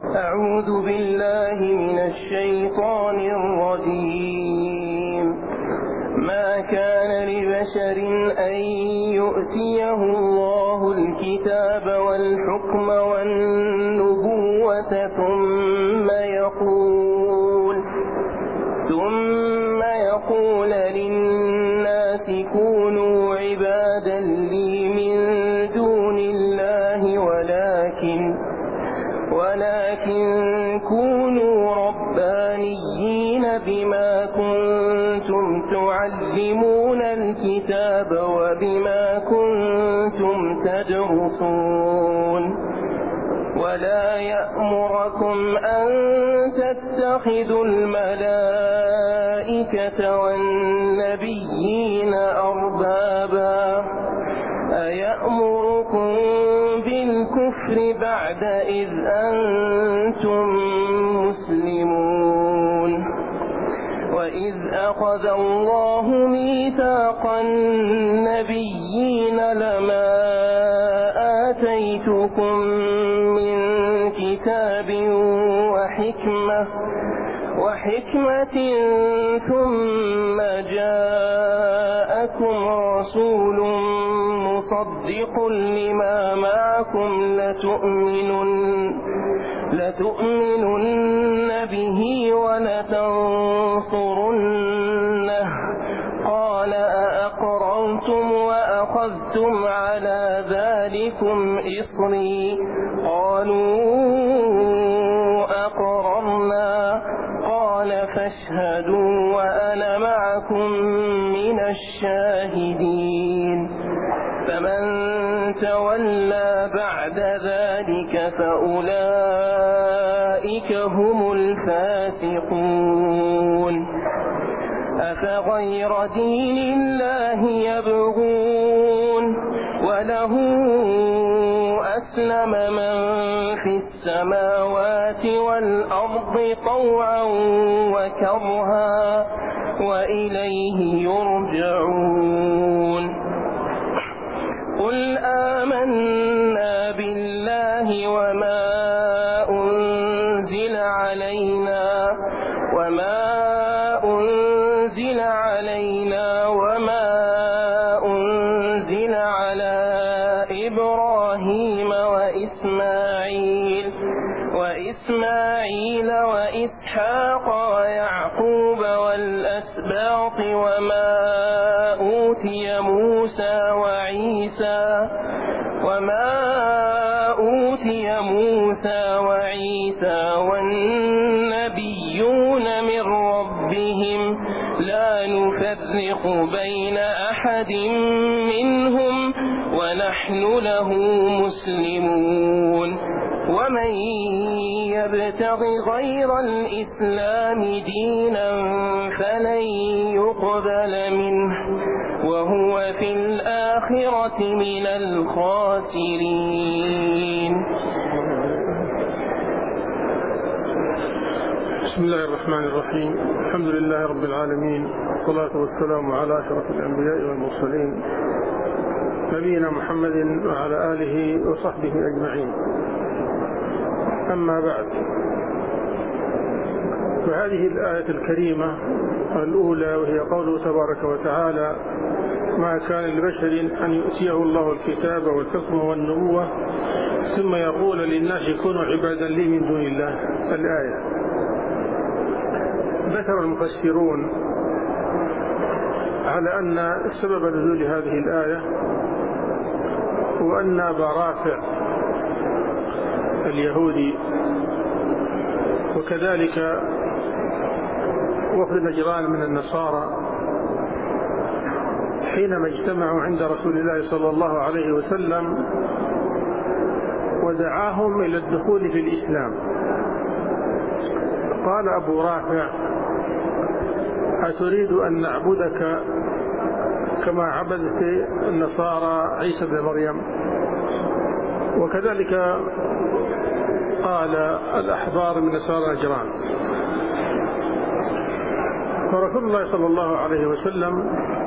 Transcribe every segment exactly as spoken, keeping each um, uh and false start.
أعوذ بالله من الشيطان الرجيم. ما كان لبشر أن يؤتيه الله الكتاب والحكم والنبوة ثم يقول ثم يقول للناس كونوا عبادا لي من دون الله ولكن ولكن كونوا ربانيين بما كنتم تعلمون الكتاب وبما كنتم تدرسون ولا يأمركم أن تتخذوا الملائكة والنبيين أربابا أيأمركم بالكفر بعد إذ أنتم مسلمون وإذ أخذ الله ميثاق النبيين لما آتيتكم من كتاب وحكمة وحكمة ثم جاءكم رسول مصدق لما معكم لتؤمنن لتؤمنن به ولتنصرنه قال أأقررتم وأخذتم على ذلكم إصري قالوا أقررنا قال فاشهدوا وأنا معكم من الشاهدين فمن تولى بعد ذلك فأولئك هم الفاسقون أفغير دين الله يبغون وله أسلم من في السماوات والأرض طوعا وكرها وإليه يرجعون قل آمنا بالله وما أنزل علينا وما أنزل علينا وما أنزل على إبراهيم وإسماعيل وإسماعيل وإسحاق ويعقوب والأسباط وما أوتي موسى وعيسى وما أوتي موسى وعيسى والنبيون من ربهم لا نفرق بين أحد منهم ونحن له مسلمون ومن يبتغ غير الإسلام دينا فلن يقبل منه وهو في الآخرة من الخاسرين. بسم الله الرحمن الرحيم. الحمد لله رب العالمين، والصلاة والسلام على أشرف الأنبياء والمرسلين نبينا محمد وعلى آله وصحبه أجمعين. أما بعد، فهذه الآية الكريمة الأولى وهي قوله تبارك وتعالى: ما كان لبشر أن يؤتيه الله الكتاب والحكم والنبوة ثم يقول للناس كونوا عبادا لي من دون الله. الآية ذكر المفسرون على أن سبب نزول هذه الآية هو أن أبا رافع اليهودي وكذلك وفد نجران من النصارى حينما اجتمعوا عند رسول الله صلى الله عليه وسلم ودعاهم إلى الدخول في الإسلام، قال أبو رافع: أتريد أن نعبدك كما عبدت النصارى عيسى بن مريم؟ وكذلك قال الأحبار من نصارى نجران. فرسول الله صلى الله عليه وسلم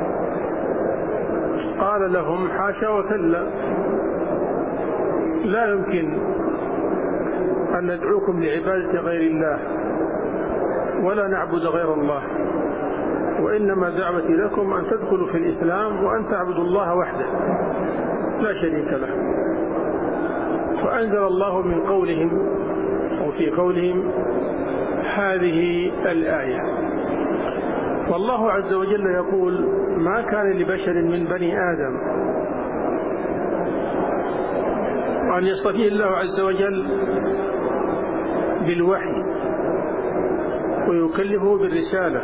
قال لهم: حاشا وكلا، لا يمكن أن ندعوكم لعبادة غير الله ولا نعبد غير الله، وإنما دعوتي لكم أن تدخلوا في الإسلام وأن تعبدوا الله وحده لا شريك له. فأنزل الله من قولهم أو في قولهم هذه الآية. والله عز وجل يقول: ما كان لبشر من بني آدم أن يصطفيه الله عز وجل بالوحي ويكلفه بالرسالة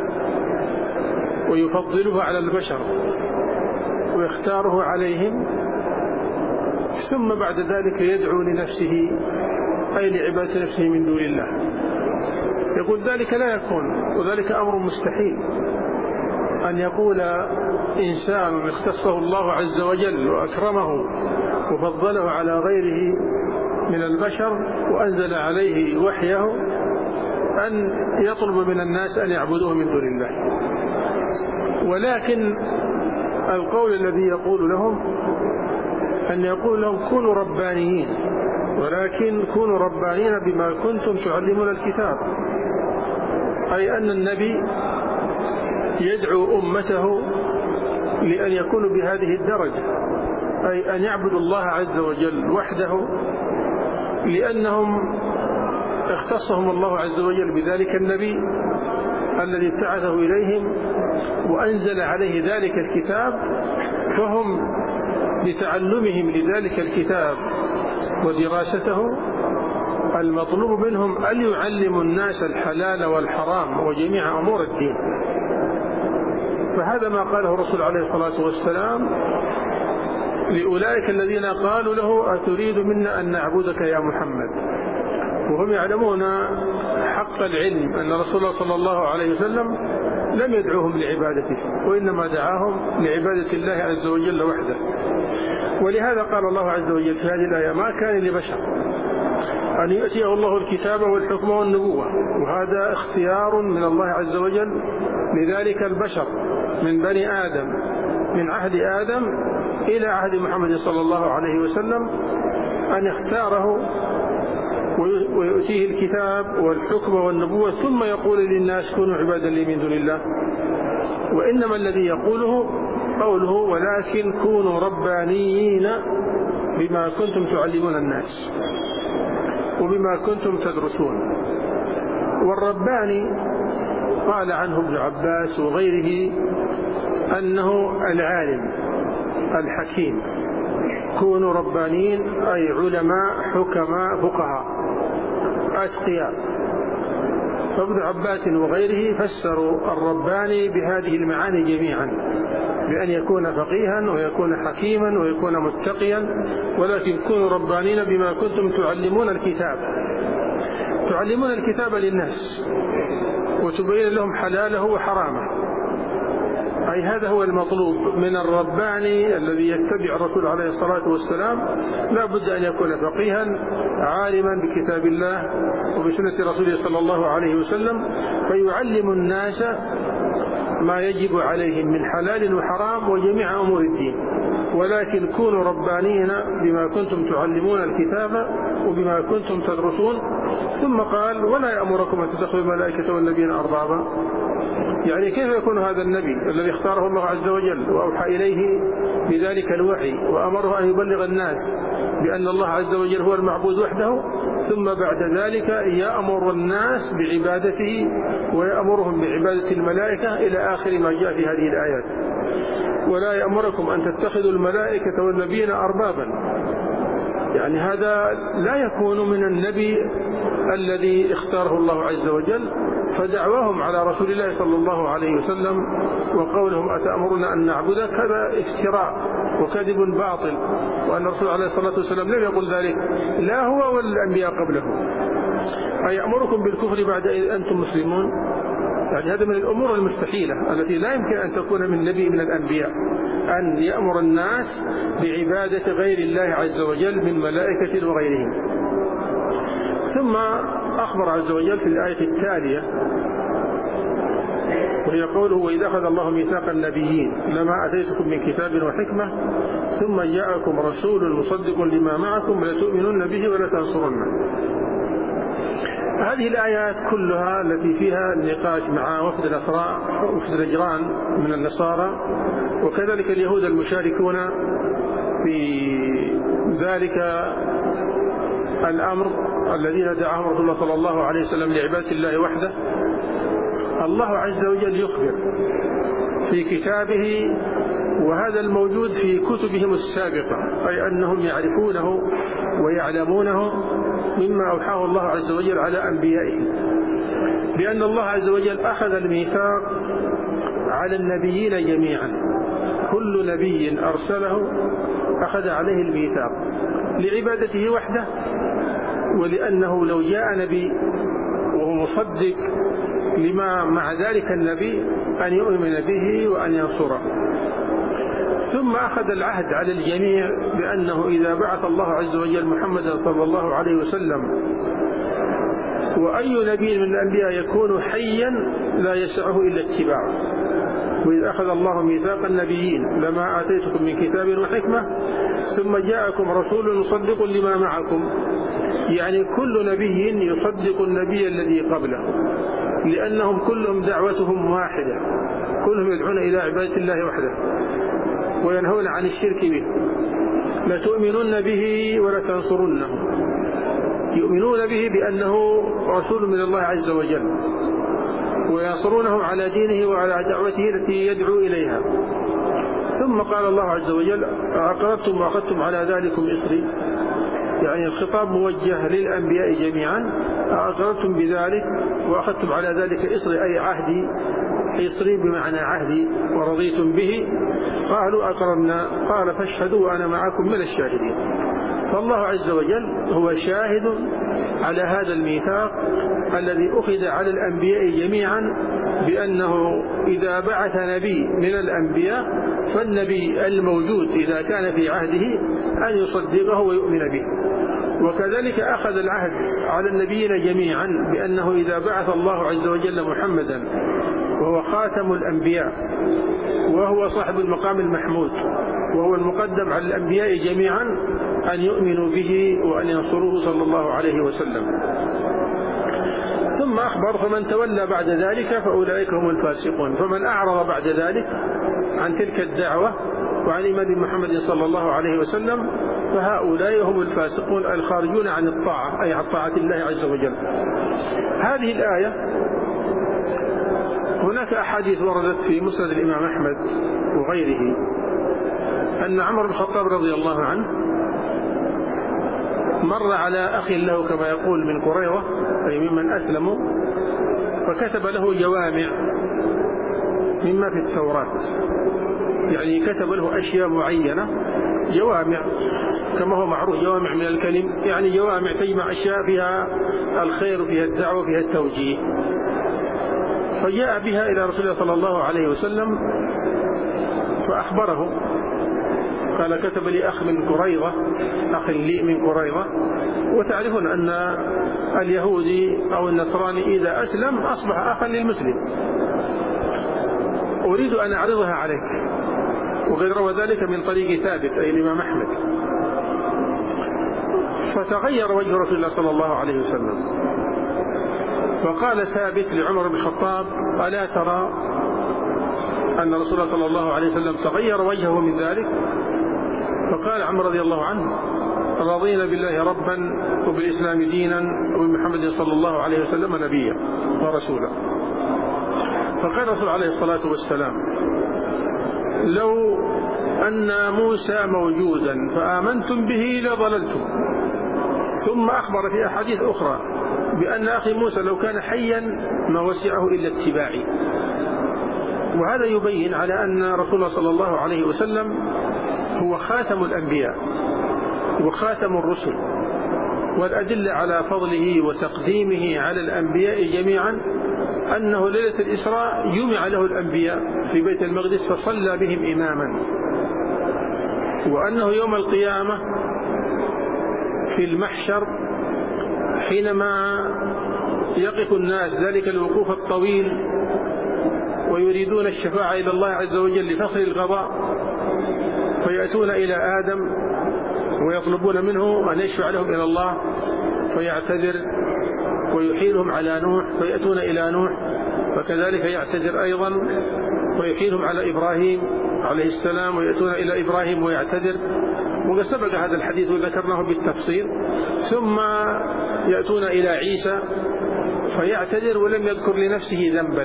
ويفضله على البشر ويختاره عليهم، ثم بعد ذلك يدعو لنفسه أي لعبادة نفسه من دون الله. يقول ذلك لا يكون، وذلك أمر مستحيل أن يقول إنسان اختصه الله عز وجل وأكرمه وفضله على غيره من البشر وأنزل عليه وحيه أن يطلب من الناس أن يعبدوه من دون الله. ولكن القول الذي يقول لهم أن يقول لهم كونوا ربانيين، ولكن كونوا ربانيين بما كنتم تعلمون الكتاب، أي أن النبي يدعو أمته لأن يكونوا بهذه الدرجة، أي أن يعبدوا الله عز وجل وحده، لأنهم اختصهم الله عز وجل بذلك النبي الذي ابتعثه إليهم وأنزل عليه ذلك الكتاب، فهم بتعلمهم لذلك الكتاب ودراسته المطلوب منهم أن يعلموا الناس الحلال والحرام وجميع أمور الدين. فهذا ما قاله الرسول عليه الصلاة والسلام لأولئك الذين قالوا له: أتريد منا أن نعبدك يا محمد؟ وهم يعلمون حق العلم أن رسول الله صلى الله عليه وسلم لم يدعوهم لعبادته، وإنما دعاهم لعبادة الله عز وجل وحده. ولهذا قال الله عز وجل في هذه الآية: ما كان لبشر أن يؤتيه الله الكتاب والحكم والنبوة. وهذا اختيار من الله عز وجل لذلك البشر من بني آدم من عهد آدم إلى عهد محمد صلى الله عليه وسلم، أن يختاره ويؤتيه الكتاب والحكم والنبوة ثم يقول للناس كونوا عبادا لي من دون الله. وإنما الذي يقوله قوله: ولكن كونوا ربانيين بما كنتم تعلمون الناس وبما كنتم تدرسون. والرباني قال عنه ابن عباس وغيره أنه العالم الحكيم. كونوا ربانيين أي علماء حكماء فقهاء أتقياء. فابن عباس وغيره فسروا الرباني بهذه المعاني جميعا، بأن يكون فقيها ويكون حكيما ويكون متقيا. ولكن كونوا ربانين بما كنتم تعلمون الكتاب، تعلمون الكتاب للناس وتبين لهم حلاله وحرامه. أي هذا هو المطلوب من الرباني الذي يتبع الرسول عليه الصلاة والسلام. لا بد أن يكون فقيها عالما بكتاب الله وبسنة رسوله صلى الله عليه وسلم، فيعلم الناس ما يجب عليهم من حلال وحرام وجميع أمور الدين. ولكن كونوا ربانين بما كنتم تعلمون الكتاب وبما كنتم تدرسون. ثم قال: ولا يأمركم أن تتخذوا الملائكة والنبيين أربابا. يعني كيف يكون هذا النبي الذي اختاره الله عز وجل وأوحى إليه بذلك الوحي وأمره أن يبلغ الناس بأن الله عز وجل هو المعبود وحده، ثم بعد ذلك يأمر الناس بعبادته ويأمرهم بعبادة الملائكة إلى آخر ما جاء في هذه الآيات؟ ولا يأمركم أن تتخذوا الملائكة والنبيين أربابا. يعني هذا لا يكون من النبي الذي اختاره الله عز وجل. فدعواهم على رسول الله صلى الله عليه وسلم وقولهم: أتأمرنا أن نعبدك، هذا افتراء وكذب باطل، وأن الرسول عليه الصلاة والسلام لم يقل ذلك، لا هو ولا الأنبياء قبله. أيأمركم بالكفر بعد إذ أنتم مسلمون؟ يعني هذا من الأمور المستحيلة التي لا يمكن أن تكون من نبي من الأنبياء، أن يأمر الناس بعبادة غير الله عز وجل من ملائكة وغيرهم. ثم أخبر عز وجل في الآية التالية وهي قوله: وإذا أخذ الله ميثاق النبيين لما أتيتكم من كتاب وحكمة ثم جاءكم رسول مصدق لما معكم لتؤمنن به ولا تنصرنه. هذه الآيات كلها التي فيها النقاش مع وفد الأسراء وفد نجران من النصارى وكذلك اليهود المشاركون في ذلك الأمر الذين دعاهم رسول الله صلى الله عليه وسلم لعبادة الله وحده، الله عز وجل يخبر في كتابه، وهذا الموجود في كتبهم السابقة، أي أنهم يعرفونه ويعلمونه مما أوحاه الله عز وجل على أنبيائه، بأن الله عز وجل أخذ الميثاق على النبيين جميعا، كل نبي أرسله أخذ عليه الميثاق لعبادته وحده، ولأنه لو جاء نبي وهو مصدق لما مع ذلك النبي أن يؤمن به وأن ينصره. ثم أخذ العهد على الجميع بأنه إذا بعث الله عز وجل محمدا صلى الله عليه وسلم وأي نبي من الأنبياء يكون حيا لا يسعه إلا اتباعه، وإذ أخذ الله ميثاق النبيين لما آتيتكم من كتاب وحكمة ثم جاءكم رسول مصدق لما معكم، يعني كل نبي يصدق النبي الذي قبله، لأنهم كلهم دعوتهم واحدة، كلهم يدعون إلى عبادة الله وحده وينهون عن الشرك به. لتؤمنون به ولتنصرنه، يؤمنون به بأنه رسول من الله عز وجل، وينصرونه على دينه وعلى دعوته التي يدعو إليها. ثم قال الله عز وجل أقررتم وأخذتم على ذلكم إصري، يعني الخطاب موجه للأنبياء جميعا، أقررتم بذلك وأخذتم على ذلك إصري أي عهدي، إصري بمعنى عهدي ورضيتم به، قالوا أقررنا، قال فاشهدوا وأنا معكم من الشاهدين. فالله عز وجل هو شاهد على هذا الميثاق الذي أخذ على الأنبياء جميعا، بأنه إذا بعث نبي من الأنبياء فالنبي الموجود إذا كان في عهده أن يصدقه ويؤمن به. وكذلك أخذ العهد على النبيين جميعا بأنه إذا بعث الله عز وجل محمدا وهو خاتم الأنبياء وهو صاحب المقام المحمود وهو المقدم على الأنبياء جميعا أن يؤمنوا به وأن ينصروه صلى الله عليه وسلم. ثم أخبر فمن تولى بعد ذلك فأولئك هم الفاسقون، فمن أعرض بعد ذلك عن تلك الدعوة وعن إيمان محمد صلى الله عليه وسلم فهؤلاء هم الفاسقون الخارجون عن الطاعة، أي عن طاعة الله عز وجل. هذه الآية هناك أحاديث وردت في مسند الإمام أحمد وغيره أن عمر بن الخطاب رضي الله عنه مر على أخ له كما يقول من قريظة أي ممن أسلموا، فكتب له جوامع مما في التوراة، يعني كتب له أشياء معينة جوامع كما هو معروف، جوامع من الكلم، يعني جوامع تجمع أشياء فيها الخير وفيها الدعوة وفيها التوجيه. فجاء بها إلى رسول الله صلى الله عليه وسلم فأخبره، قال كتب لي أخ من قريظة، أخ لي من قريظة، وتعرفون أن اليهودي أو النصراني إذا أسلم أصبح أخا للمسلم، أريد أن أعرضها عليك. وقد روى ذلك من طريق ثابت أي الإمام أحمد. فتغير وجه رسول الله صلى الله عليه وسلم، فقال ثابت لعمر بن الخطاب ألا ترى أن رسول الله صلى الله عليه وسلم تغير وجهه من ذلك؟ فقال عمر رضي الله عنه رضينا بالله ربا وبالإسلام دينا وبمحمد صلى الله عليه وسلم نبيا ورسولا. فقال الرسول عليه الصلاة والسلام لو أن موسى موجودا فآمنتم به لضللتم. ثم أخبر في أحاديث أخرى بأن أخي موسى لو كان حيا ما وسعه إلا اتباعي. وهذا يبين على أن رسول الله صلى الله عليه وسلم هو خاتم الأنبياء وخاتم الرسل، والأدلة على فضله وتقديمه على الأنبياء جميعا أنه ليلة الإسراء جمع له الأنبياء في بيت المقدس فصلى بهم إماما، وأنه يوم القيامة في المحشر حينما يقف الناس ذلك الوقوف الطويل ويريدون الشفاعة إلى الله عز وجل لفصل القضاء، فيأتون إلى آدم ويطلبون منه أن يشفع لهم إلى الله، فيعتذر ويحيلهم على نوح فيأتون إلى نوح، فكذلك يعتذر أيضا ويحيلهم على إبراهيم عليه السلام ويأتون إلى إبراهيم ويعتذر، وقد سبق هذا الحديث وذكرناه بالتفصيل. ثم يأتون إلى عيسى فيعتذر ولم يذكر لنفسه ذنبا،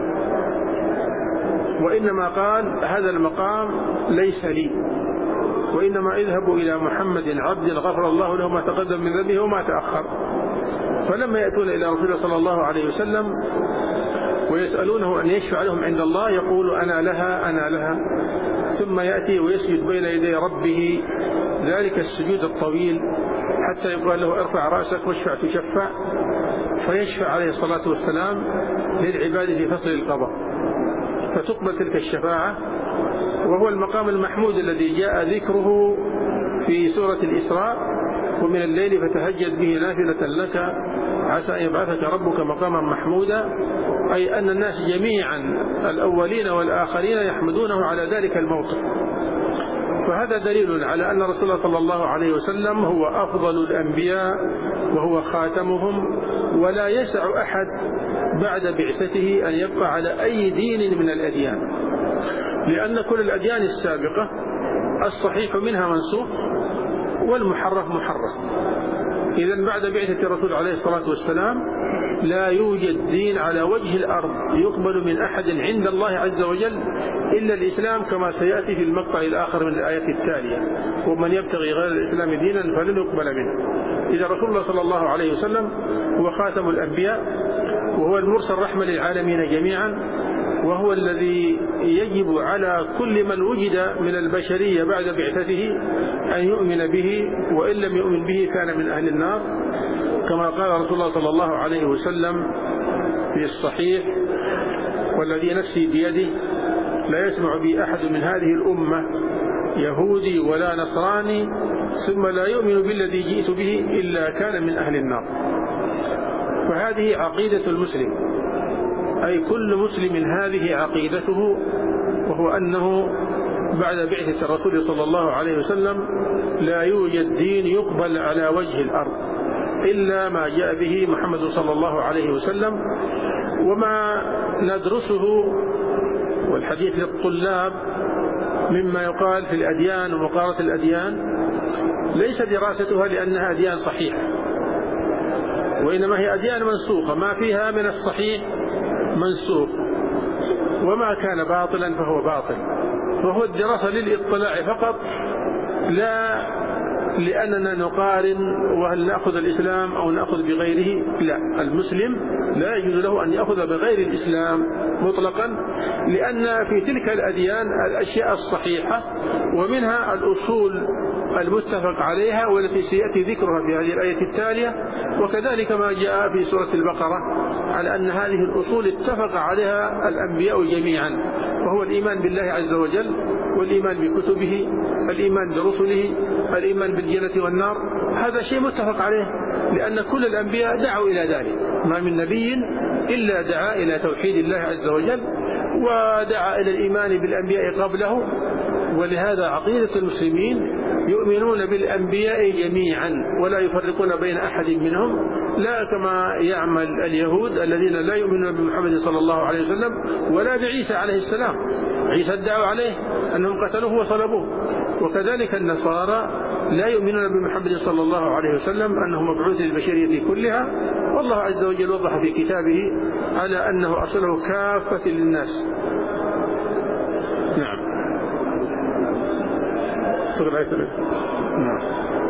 وإنما قال هذا المقام ليس لي، وإنما اذهبوا إلى محمد عبد غفر الله له ما تقدم من ذنبه وما تأخر. فلما يأتون إلى رسول الله صلى الله عليه وسلم ويسألونه أن يشفع لهم عند الله يقول أنا لها أنا لها، ثم يأتي ويسجد بين يدي ربه ذلك السجود الطويل حتى يقال له ارفع رأسك واشفع تشفع، فيشفع عليه الصلاة والسلام للعباد في فصل القضاء فتقبل تلك الشفاعة. وهو المقام المحمود الذي جاء ذكره في سورة الإسراء ومن الليل فتهجد به نافلة لك عسى أن يبعثك ربك مقاما محمودا، أي أن الناس جميعا الأولين والآخرين يحمدونه على ذلك الموقف. فهذا دليل على أن رسول الله صلى الله عليه وسلم هو أفضل الأنبياء وهو خاتمهم، ولا يسع أحد بعد بعثته أن يبقى على أي دين من الأديان، لأن كل الأديان السابقة الصحيح منها منسوخ والمحرف محرف. إذن بعد بعثة الرسول عليه الصلاة والسلام لا يوجد دين على وجه الأرض يقبل من أحد عند الله عز وجل إلا الإسلام، كما سيأتي في المقطع الآخر من الآيات التالية: ومن يبتغي غير الإسلام دينا فلن يقبل منه. إذا رسول الله صلى الله عليه وسلم هو خاتم الأنبياء، وهو المرسل رحمة للعالمين جميعا، وهو الذي يجب على كل من وجد من البشرية بعد بعثته أن يؤمن به، وإن لم يؤمن به كان من أهل النار، كما قال رسول الله صلى الله عليه وسلم في الصحيح: والذي نفسي بيده لا يسمع بي أحد من هذه الأمة يهودي ولا نصراني ثم لا يؤمن بالذي جئت به إلا كان من أهل النار. فهذه عقيدة المسلم، أي كل مسلم هذه عقيدته، وهو أنه بعد بعثة الرسول صلى الله عليه وسلم لا يوجد دين يقبل على وجه الأرض إلا ما جاء به محمد صلى الله عليه وسلم. وما ندرسه والحديث للطلاب مما يقال في الأديان ومقارنة الأديان ليس دراستها لأنها أديان صحيحة، وإنما هي أديان منسوخة، ما فيها من الصحيح منسوخ، وما كان باطلا فهو باطل. فهو الدراسة للإطلاع فقط، لا لأننا نقارن وهل نأخذ الإسلام أو نأخذ بغيره. لا، المسلم لا يجوز له أن يأخذ بغير الإسلام مطلقا، لأن في تلك الأديان الأشياء الصحيحة ومنها الأصول المتفق عليها والتي سيأتي ذكرها في هذه الآية التالية، وكذلك ما جاء في سورة البقرة على أن هذه الأصول اتفق عليها الأنبياء جميعا، وهو الإيمان بالله عز وجل والإيمان بكتبه، الإيمان برسله، الإيمان بالجنة والنار. هذا شيء متفق عليه، لأن كل الأنبياء دعوا إلى ذلك، ما من نبي إلا دعا إلى توحيد الله عز وجل ودعا إلى الإيمان بالأنبياء قبله. ولهذا عقيدة المسلمين يؤمنون بالأنبياء جميعا ولا يفرقون بين أحد منهم، لا كما يعمل اليهود الذين لا يؤمنون بمحمد صلى الله عليه وسلم ولا بعيسى عليه السلام. عيسى ادعوا عليه أنهم قتلوه وصلبوه، وكذلك النصارى لا يؤمنون بمحمد صلى الله عليه وسلم أنه مبعوث للبشرية كلها، والله عز وجل وضح في كتابه على أنه أرسله كافة للناس. نعم. نعم.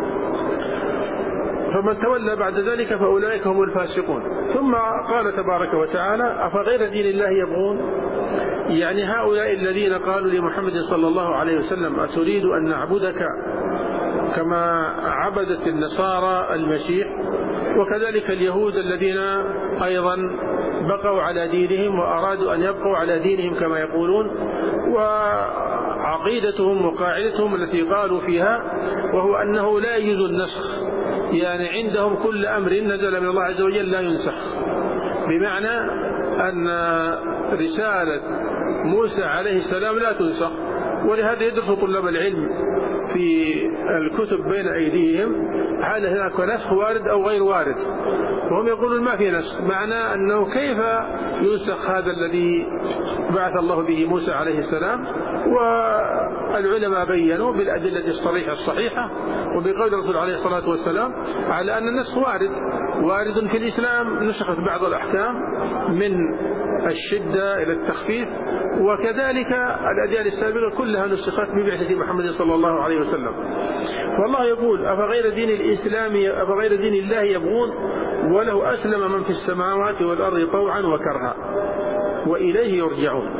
فمن تولى بعد ذلك فأولئك هم الفاسقون. ثم قال تبارك وتعالى: أفغير دين الله يبغون؟ يعني هؤلاء الذين قالوا لمحمد صلى الله عليه وسلم: أتريد أن نعبدك كما عبدت النصارى المسيح، وكذلك اليهود الذين أيضا بقوا على دينهم وأرادوا أن يبقوا على دينهم كما يقولون، وعقيدتهم وقاعدتهم التي قالوا فيها وهو أنه لا يجوز النسخ، يعني عندهم كل أمر نزل من الله عز وجل لا ينسخ، بمعنى أن رسالة موسى عليه السلام لا تنسخ. ولهذا يدرس طلاب العلم في الكتب بين أيديهم هل هناك نسخ وارد أو غير وارد؟ وهم يقولون ما في نسخ، معنى أنه كيف ينسخ هذا الذي بعث الله به موسى عليه السلام؟ والعلماء بيّنوا بالأدلة الصريحة الصحيحة وبقول الرسول عليه الصلاة والسلام على أن النسخ وارد وارد في الإسلام، نسخت بعض الأحكام من الشدة إلى التخفيف، وكذلك الأديان السابقة كلها نسخت ببعثة محمد صلى الله عليه وسلم. والله يقول أفغير دين الإسلام أفغير دين الله يبغون وله أسلم من في السماوات والأرض طوعا وكرها وإليه يرجعون.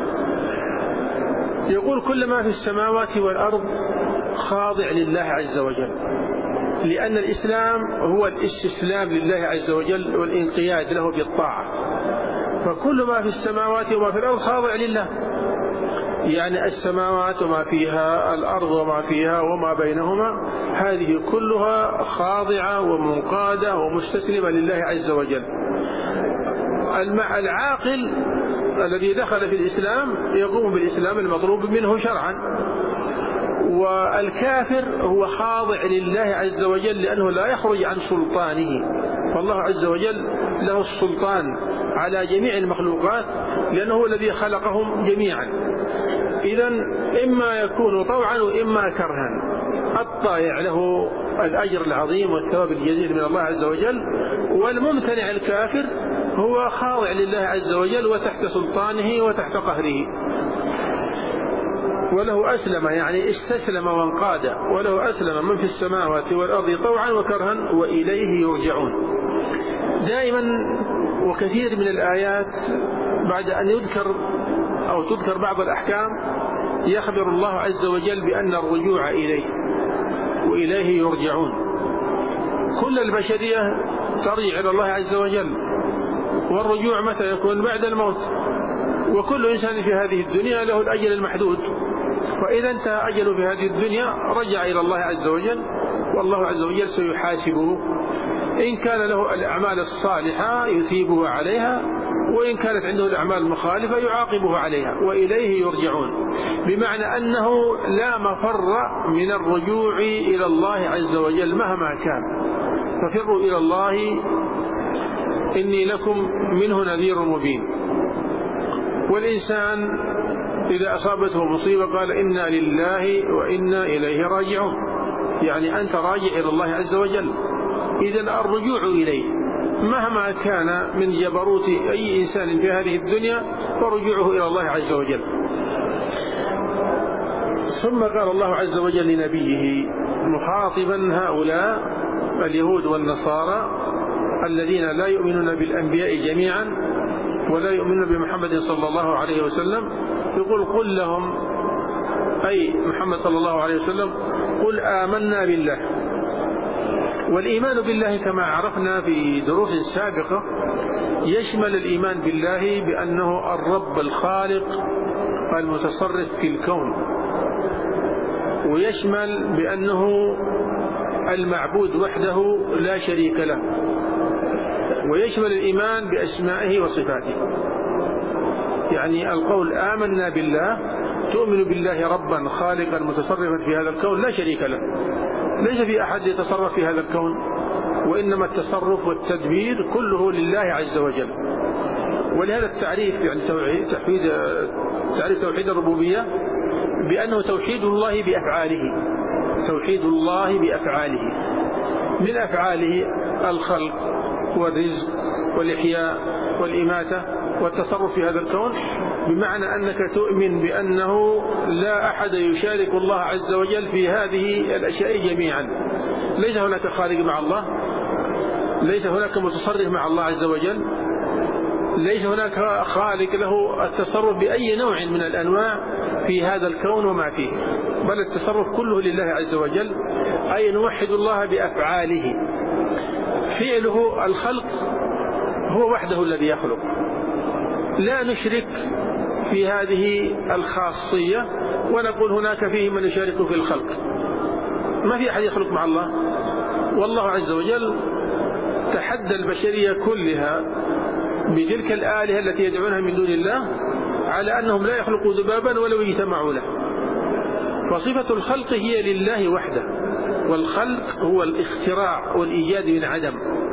يقول كل ما في السماوات والأرض خاضع لله عز وجل، لأن الإسلام هو الاستسلام لله عز وجل والانقياد له بالطاعة، فكل ما في السماوات وما في الأرض خاضع لله، يعني السماوات وما فيها، الأرض وما فيها وما بينهما، هذه كلها خاضعة ومنقادة ومستسلمة لله عز وجل. العاقل الذي دخل في الإسلام يقوم بالإسلام المطلوب منه شرعا، والكافر هو خاضع لله عز وجل لأنه لا يخرج عن سلطانه، فالله عز وجل له السلطان على جميع المخلوقات لأنه هو الذي خلقهم جميعا. إذن إما يكون طوعا وإما كرها، الطائع له الأجر العظيم والثواب الجزيل من الله عز وجل، والممتنع الكافر هو خاضع لله عز وجل وتحت سلطانه وتحت قهره. وله أسلم يعني استسلم وانقاد، وله أسلم من في السماوات والأرض طوعا وكرها وإليه يرجعون. دائما وكثير من الآيات بعد أن يذكر أو تذكر بعض الأحكام يخبر الله عز وجل بأن الرجوع إليه وإليه يرجعون. كل البشرية ترجع إلى الله عز وجل، والرجوع متى يكون؟ بعد الموت، وكل إنسان في هذه الدنيا له الأجل المحدود، فإذا انتهى أجله في هذه الدنيا رجع إلى الله عز وجل، والله عز وجل سيحاسبه، إن كان له الأعمال الصالحة يثيبه عليها، وإن كانت عنده الأعمال المخالفة يعاقبه عليها، وإليه يرجعون، بمعنى أنه لا مفر من الرجوع إلى الله عز وجل مهما كان، ففروا إلى الله إني لكم منه نذير مبين. والإنسان إذا أصابته مصيبة قال إنا لله وإنا إليه راجعون، يعني أنت راجع إلى الله عز وجل. إذن الرجوع إليه مهما كان من جبروت أي إنسان في هذه الدنيا فرجوعه إلى الله عز وجل. ثم قال الله عز وجل لنبيه مخاطبا هؤلاء اليهود والنصارى الذين لا يؤمنون بالأنبياء جميعا ولا يؤمنون بمحمد صلى الله عليه وسلم، يقول قل لهم، أي محمد صلى الله عليه وسلم، قل آمنا بالله. والإيمان بالله كما عرفنا في دروس سابقة يشمل الإيمان بالله بأنه الرب الخالق المتصرف في الكون، ويشمل بأنه المعبود وحده لا شريك له، ويشمل الإيمان بأسمائه وصفاته. يعني القول آمنا بالله تؤمن بالله ربا خالقا متصرفا في هذا الكون لا شريك له، ليس في أحد يتصرف في هذا الكون، وإنما التصرف والتدبير كله لله عز وجل. ولهذا التعريف يعني توحيد تعريف توحيد الربوبية بأنه توحيد الله بأفعاله، توحيد الله بأفعاله، من أفعاله الخلق والرزق والإحياء والإماتة والتصرف في هذا الكون، بمعنى أنك تؤمن بأنه لا أحد يشارك الله عز وجل في هذه الأشياء جميعا، ليس هناك خالق مع الله، ليس هناك متصرف مع الله عز وجل، ليس هناك خالق له التصرف بأي نوع من الأنواع في هذا الكون وما فيه، بل التصرف كله لله عز وجل، أي نوحد الله بأفعاله. فعله الخلق هو وحده الذي يخلق، لا نشرك في هذه الخاصية ونقول هناك فيه من يشارك في الخلق، ما في أحد يخلق مع الله. والله عز وجل تحدى البشرية كلها بتلك الآلهة التي يدعونها من دون الله على أنهم لا يخلقوا ذبابا ولو يجتمعوا له، فصفة الخلق هي لله وحده، والخلق هو الاختراع والإيجاد من عدم،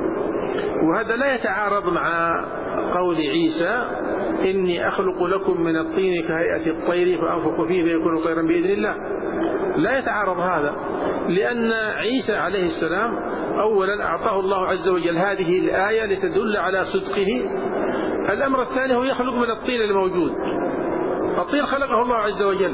وهذا لا يتعارض مع قول عيسى إني أخلق لكم من الطين كهيئة الطير فأنفخ فيه فيكون طيرا بإذن الله. لا يتعارض هذا، لأن عيسى عليه السلام أولا أعطاه الله عز وجل هذه الآية لتدل على صدقه. الأمر الثاني هو يخلق من الطين الموجود، الطين خلقه الله عز وجل،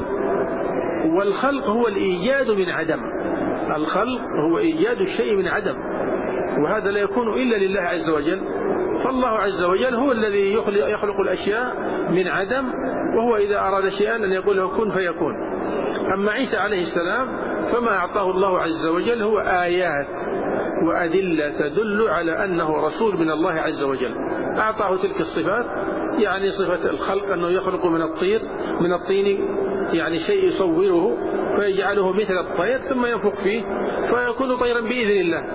والخلق هو الإيجاد من عدم. الخلق هو إيجاد الشيء من عدم، وهذا لا يكون إلا لله عز وجل. فالله عز وجل هو الذي يخلق الأشياء من عدم، وهو إذا أراد شيئا أن يقول له كن فيكون. أما عيسى عليه السلام فما أعطاه الله عز وجل هو آيات وأدلة تدل على أنه رسول من الله عز وجل. أعطاه تلك الصفات، يعني صفة الخلق أنه يخلق من الطير من الطين، يعني شيء يصوره فيجعله مثل الطير ثم ينفخ فيه فيكون طيرا بإذن الله.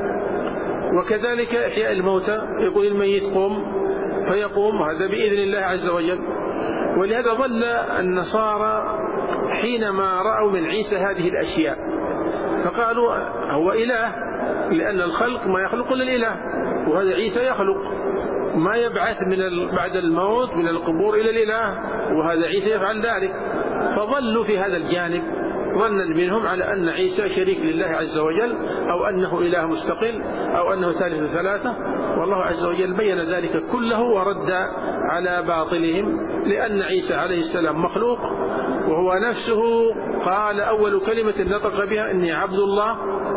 وكذلك إحياء الموتى، يقول الميت قم فيقوم، هذا بإذن الله عز وجل. ولهذا ظل النصارى حينما رأوا من عيسى هذه الأشياء فقالوا هو إله، لأن الخلق ما يخلق إلا الإله، وهذا عيسى يخلق ما يبعث من بعد الموت من القبور إلى الإله، وهذا عيسى يفعل ذلك. فظلوا في هذا الجانب ظنا منهم على أن عيسى شريك لله عز وجل، أو أنه إله مستقل، أو أنه ثالث ثلاثة. والله عز وجل بين ذلك كله ورد على باطلهم، لأن عيسى عليه السلام مخلوق، وهو نفسه قال أول كلمة نطق بها إني عبد الله.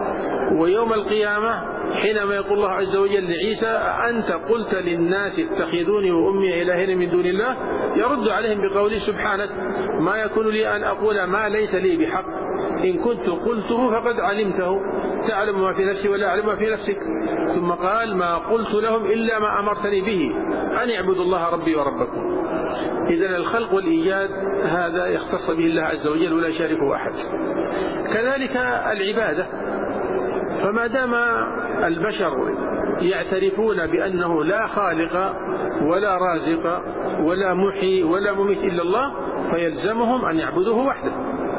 ويوم القيامة حينما يقول الله عز وجل لعيسى أنت قلت للناس اتخذوني وأمي إلهين من دون الله، يرد عليهم بقوله سبحانك ما يكون لي أن أقول ما ليس لي بحق، إن كنت قلته فقد علمته، تعلم ما في نفسي ولا أعلم ما في نفسك. ثم قال ما قلت لهم إلا ما أمرتني به أن يعبدوا الله ربي وربكم. إذن الخلق والإيجاد هذا يختص به الله عز وجل ولا يشاركه أحد. كذلك العبادة، فما دام البشر يعترفون بأنه لا خالق ولا رازق ولا محيي ولا مميت إلا الله، فيلزمهم أن يعبدوه وحده.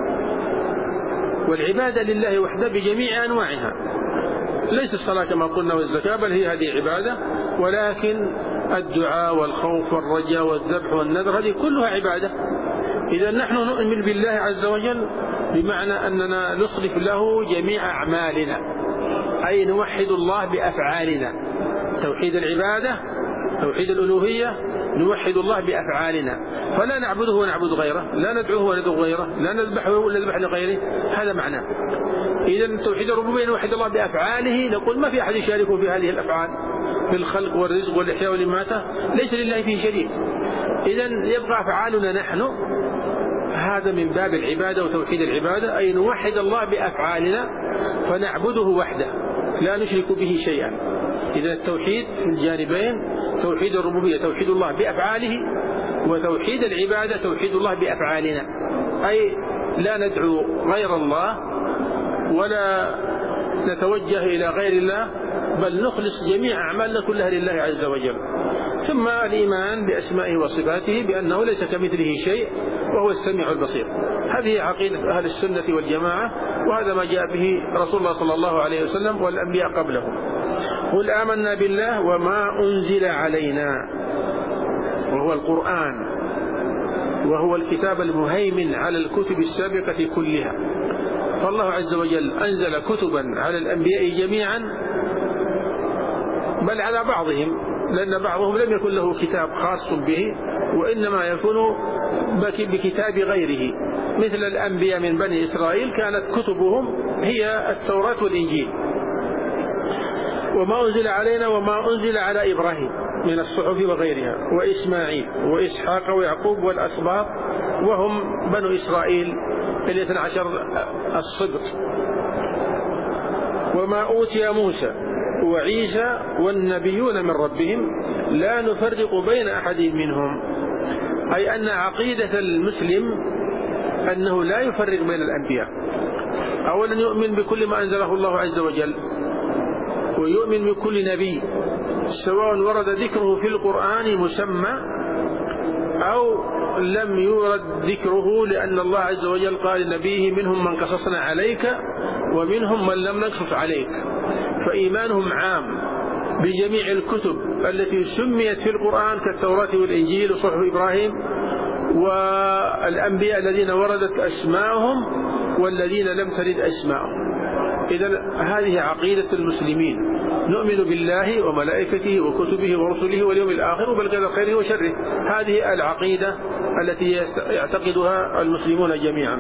والعبادة لله وحده بجميع أنواعها، ليس الصلاة كما قلنا والزكاة، بل هي هذه عبادة، ولكن الدعاء والخوف والرجاء والذبح والنذر هذه كلها عبادة. إذا نحن نؤمن بالله عز وجل بمعنى أننا نصرف له جميع أعمالنا، أي نوحد الله بأفعالنا. توحيد العبادة، توحيد الألوهية، نوحد الله بأفعالنا، فلا نعبده ونعبد غيره، لا ندعوه وندعو غيره، لا نذبحه ولا نذبح لغيره، هذا معناه. إذا توحيد الربوبية نوحد الله بأفعاله، نقول ما في أحد يشاركه في هذه الأفعال، في الخلق والرزق والإحياء والإماتة ليس لله فيه شريك. إذا يبقى أفعالنا نحن، هذا من باب العبادة وتوحيد العبادة، أي نوحد الله بأفعالنا فنعبده وحده لا نشرك به شيئا. إذا التوحيد في الجانبين، توحيد الربوبية توحيد الله بأفعاله، وتوحيد العبادة توحيد الله بأفعالنا، أي لا ندعو غير الله ولا نتوجه إلى غير الله، بل نخلص جميع أعمالنا كلها لله عز وجل. ثم الإيمان بأسمائه وصفاته بأنه ليس كمثله شيء وهو السميع البصير. هذه عقيدة أهل السنة والجماعة، وهذا ما جاء به رسول الله صلى الله عليه وسلم والأنبياء قبله. قل آمنا بالله وما أنزل علينا، وهو القرآن، وهو الكتاب المهيمن على الكتب السابقة كلها. فالله عز وجل أنزل كتبا على الأنبياء جميعا، بل على بعضهم، لأن بعضهم لم يكن له كتاب خاص به، وإنما يكون بكتاب غيره، مثل الأنبياء من بني إسرائيل كانت كتبهم هي التوراة والإنجيل. وما أنزل علينا وما أنزل على إبراهيم من الصحف وغيرها، وإسماعيل وإسحاق ويعقوب والأسباط، وهم بنو إسرائيل الاثنى عشر الصبط. وما أوتي موسى وعيسى والنبيون من ربهم لا نفرق بين أحد منهم، أي أن عقيدة المسلم أنه لا يفرق بين الأنبياء. أولا يؤمن بكل ما أنزله الله عز وجل، ويؤمن بكل نبي سواء ورد ذكره في القرآن مسمى أو لم يورد ذكره، لأن الله عز وجل قال لنبيه منهم من قصصنا عليك ومنهم من لم نقصص عليك، فإيمانهم عام بجميع الكتب التي سميت في القرآن كالتوراة والإنجيل وصحف إبراهيم، والأنبياء الذين وردت أسماءهم والذين لم ترد أسماءهم. إذن هذه عقيدة المسلمين، نؤمن بالله وملائكته وكتبه ورسله واليوم الآخر وبالقدر خيره وشره. هذه العقيدة التي يعتقدها المسلمون جميعا.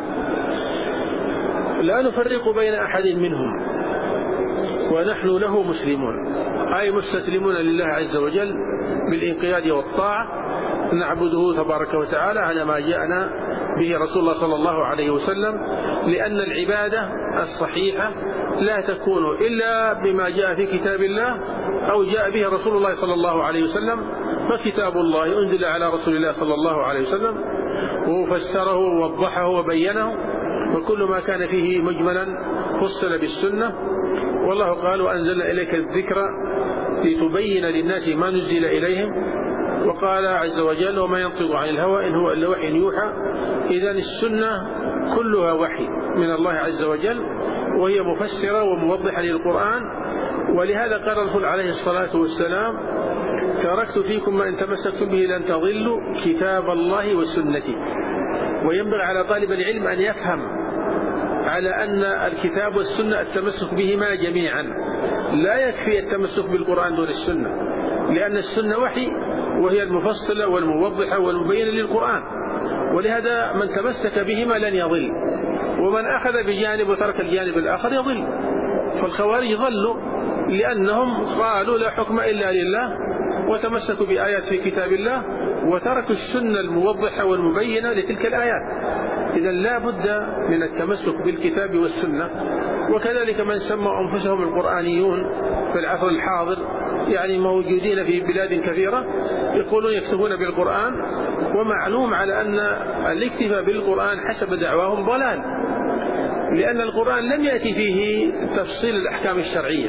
لا نفرق بين أحد منهم ونحن له مسلمون، أي مستسلمون لله عز وجل بالانقياد والطاعة، نعبده تبارك وتعالى على ما جاءنا به رسول الله صلى الله عليه وسلم، لأن العبادة الصحيحة لا تكون إلا بما جاء في كتاب الله أو جاء به رسول الله صلى الله عليه وسلم. فكتاب الله أنزل على رسول الله صلى الله عليه وسلم وفسره ووضحه وبينه، وكل ما كان فيه مجملا فصل بالسنة. والله قال: وأنزلنا إليك الذكر لتبين للناس ما نزل إليهم. وقال عز وجل: وما ينطق عن الهوى إن هو إلا وحي يوحى. إذن السنة كلها وحي من الله عز وجل، وهي مفسرة وموضحة للقرآن. ولهذا قال الرسول عليه الصلاة والسلام: تركت فيكم ما إن تمسكتم به لن تضلوا كتاب الله وسنتي. وينبغي على طالب العلم أن يفهم على أن الكتاب والسنة التمسك بهما جميعا، لا يكفي التمسك بالقرآن دون السنة، لأن السنة وحي وهي المفصلة والموضحة والمبينة للقرآن. ولهذا من تمسك بهما لن يضل، ومن أخذ بجانب وترك الجانب الآخر يضل. فالخوارج ضلوا لأنهم قالوا لا حكم إلا لله، وتمسكوا بآيات في كتاب الله وتركوا السنة الموضحة والمبينة لتلك الآيات. إذن لا بد من التمسك بالكتاب والسنة. وكذلك من سموا أنفسهم القرآنيون في العصر الحاضر، يعني موجودين في بلاد كثيرة، يقولون يكتبون بالقرآن، ومعلوم على أن الاكتفاء بالقرآن حسب دعواهم ضلال، لأن القرآن لم يأتي فيه تفصيل الأحكام الشرعية،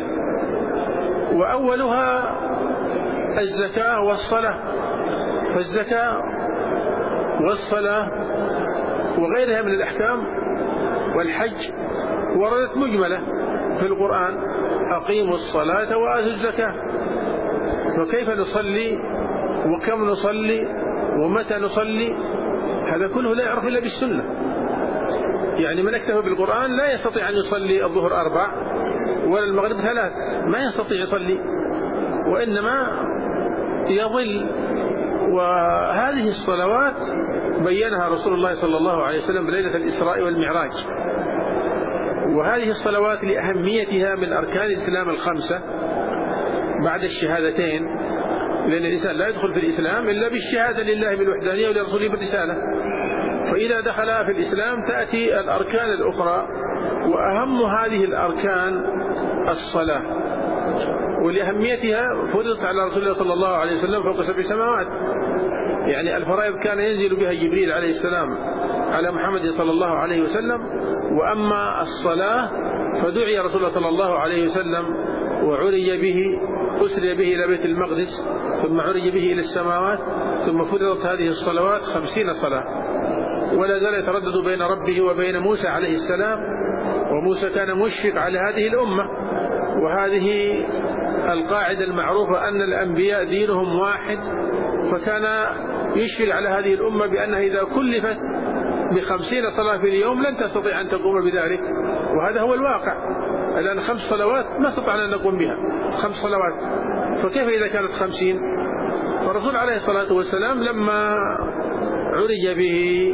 وأولها الزكاة والصلاة. فالزكاة والصلاة وغيرها من الأحكام والحج وردت مجملة في القرآن: أقيموا الصلاة وآتوا الزكاة. فكيف نصلي وكم نصلي ومتى نصلي؟ هذا كله لا يعرف إلا بالسنة. يعني من اكتفى بالقرآن لا يستطيع أن يصلي الظهر أربع ولا المغرب ثلاث، ما يستطيع يصلي، وإنما يضل. وهذه الصلوات بينها رسول الله صلى الله عليه وسلم بليلة الإسراء والمعراج. وهذه الصلوات لأهميتها من أركان الإسلام الخمسة بعد الشهادتين، لأن الإنسان لا يدخل في الإسلام إلا بالشهادة لله بالوحدانية ولرسوله بالرسالة. فإذا دخل في الإسلام تأتي الأركان الأخرى، وأهم هذه الأركان الصلاة، ولأهميتها فرضت على رسول الله صلى الله عليه وسلم فوق سبع سماوات. يعني الفرائض كان ينزل بها جبريل عليه السلام على محمد صلى الله عليه وسلم. وأما الصلاة فدعي رسول الله صلى الله عليه وسلم وعرج به، أسري به إلى بيت المقدس، ثم عرج به إلى السماوات، ثم فرضت هذه الصلوات خمسين صلاة. ولا زال يتردد بين ربه وبين موسى عليه السلام، وموسى كان مشفق على هذه الأمة. وهذه القاعدة المعروفة أن الأنبياء دينهم واحد، فكان يشفق على هذه الأمة بأنها إذا كلفت بخمسين صلاة في اليوم لن تستطيع أن تقوم بذلك. وهذا هو الواقع الآن، خمس صلوات ما استطعنا أن نقوم بها، خمس صلوات، فكيف إذا كانت خمسين؟ فالرسول عليه الصلاة والسلام لما عرج به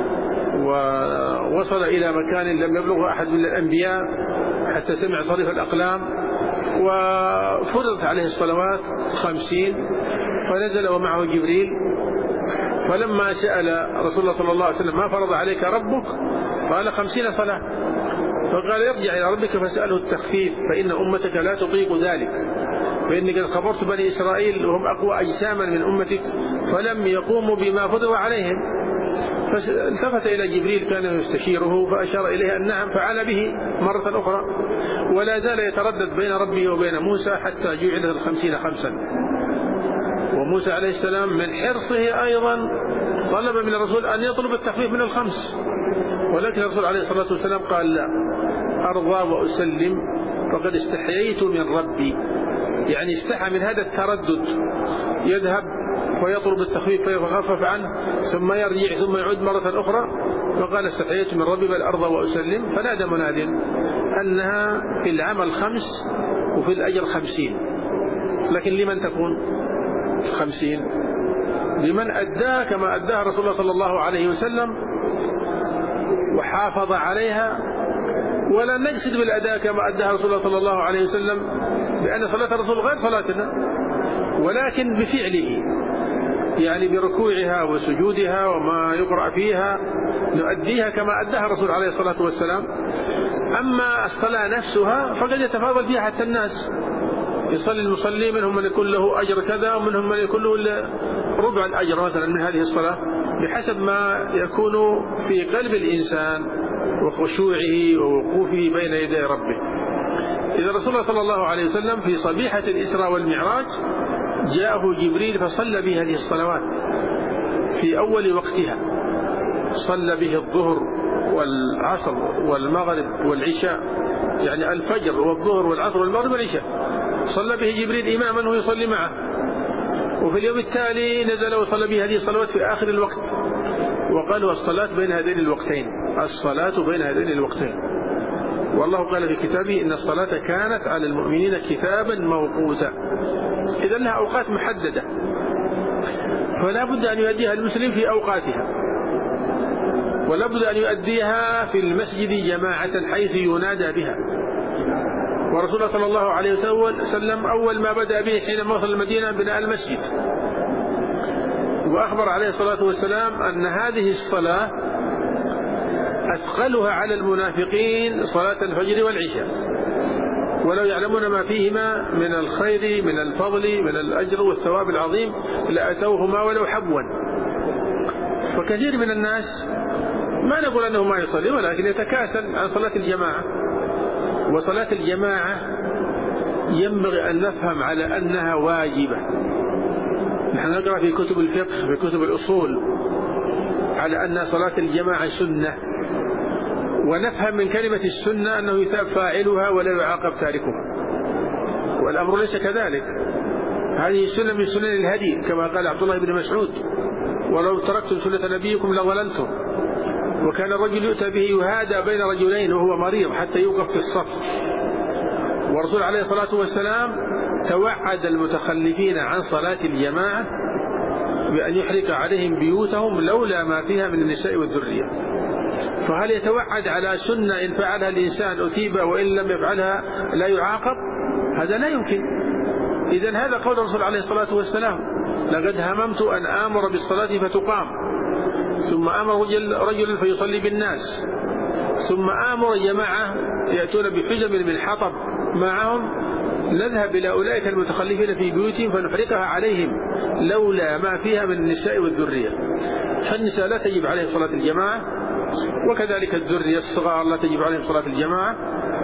ووصل إلى مكان لم يبلغه أحد من الأنبياء حتى سمع صريف الأقلام، وفرضت عليه الصلوات خمسين، فنزل ومعه جبريل. فلما سأل رسول الله صلى الله عليه وسلم: ما فرض عليك ربك؟ قال: خمسين صلاة. فقال: يرجع إلى ربك فاسأله التخفيف، فإن أمتك لا تطيق ذلك، فإني قد خبرت بني إسرائيل وهم أقوى أجساما من أمتك فلم يقوموا بما فرض عليهم. فالتفت إلى جبريل كان يستشيره فأشار إليه أن نعم، فعل به مرة أخرى. ولا زال يتردد بين ربه وبين موسى حتى جعلت الخمسين خمسا. وموسى عليه السلام من حرصه أيضا طلب من الرسول أن يطلب التخفيف من الخمس، ولكن الرسول عليه الصلاة والسلام قال لا، أرضى وأسلم فقد استحييت من ربي، يعني استحى من هذا التردد، يذهب ويطلب التخفيف فيخفف عنه ثم يرجع ثم يعود مرة أخرى، فقال استحييت من ربي بل أرضى وأسلم. فنادى مناد أنها في العمل خمس وفي الأجر خمسين، لكن لمن تكون خمسين؟ لمن أداها كما أداها رسول الله صلى الله عليه وسلم وحافظ عليها، ولا نقصد بالأداء كما أداها رسول الله صلى الله عليه وسلم بأن صلاة الرسول غير صلاتنا، ولكن بفعله، يعني بركوعها وسجودها وما يقرأ فيها نؤديها كما أداها الرسول عليه الصلاة والسلام. أما الصلاة نفسها فقد يتفاضل فيها حتى الناس، يصلي المصلي منهم من يكون له أجر كذا ومنهم من يكون له ربع الأجر مثلا من هذه الصلاة، بحسب ما يكون في قلب الإنسان وخشوعه ووقوفه بين يدي ربه. إذا رسول الله صلى الله عليه وسلم في صبيحة الإسراء والمعراج جاءه جبريل فصلى به هذه الصلوات في أول وقتها، صلى به الظهر والعصر والمغرب والعشاء، يعني الفجر والظهر والعصر والمغرب والعشاء، صلى به جبريل إماما ويصلي معه. وفي اليوم التالي نزل وصلى به هذه الصلوات في آخر الوقت، وقالوا الصلاة بين هذين الوقتين، الصلاة بين هذين الوقتين. والله قال في كتابه إن الصلاة كانت على المؤمنين كتابا موقوتا، إذا لها أوقات محددة، فلا بد أن يؤديها المسلم في أوقاتها، ولا بد أن يؤديها في المسجد جماعة حيث ينادى بها. ورسول الله صلى الله عليه وسلم أول ما بدأ به حينما وصل المدينة بناء المسجد، وأخبر عليه الصلاة والسلام أن هذه الصلاة أثقلها على المنافقين صلاة الفجر والعشاء، ولو يعلمون ما فيهما من الخير من الفضل من الأجر والثواب العظيم لأتوهما ولو حبوا. فكثير من الناس ما نقول أنه ما يصلي، ولكن يتكاسل عن صلاة الجماعة. وصلاة الجماعة ينبغي أن نفهم على أنها واجبة. نحن نقرأ في كتب الفقه في كتب الأصول على أن صلاة الجماعة سنة، ونفهم من كلمة السنة أنه يثاب فاعلها ولا يعاقب تاركها، والأمر ليس كذلك. هذه السنة من سنن الهدي كما قال عبد الله بن مسعود ولو تركتم سنة نبيكم لضللتم. وكان الرجل يؤتى به يهادى بين رجلين وهو مريض حتى يوقف في الصف، والرسول عليه الصلاة والسلام توعد المتخلفين عن صلاة الجماعة بأن يحرق عليهم بيوتهم لولا ما فيها من النساء والذرية. فهل يتوعد على سنة إن فعلها الإنسان أثيب وإن لم يفعلها لا يعاقب؟ هذا لا يمكن. إذن هذا قول الرسول عليه الصلاة والسلام: لقد هممت أن آمر بالصلاة فتقام، ثم آمر رجل, رجل فيصلي بالناس، ثم آمر جماعة يأتون بحجم من حطب معهم، نذهب إلى أولئك المتخلفين في بيوتهم فنحرقها عليهم لولا ما فيها من النساء والذرية. فالنساء لا تجب عليهم صلاة الجماعة، وكذلك الذرية الصغار لا تجب عليهم صلاة الجماعة.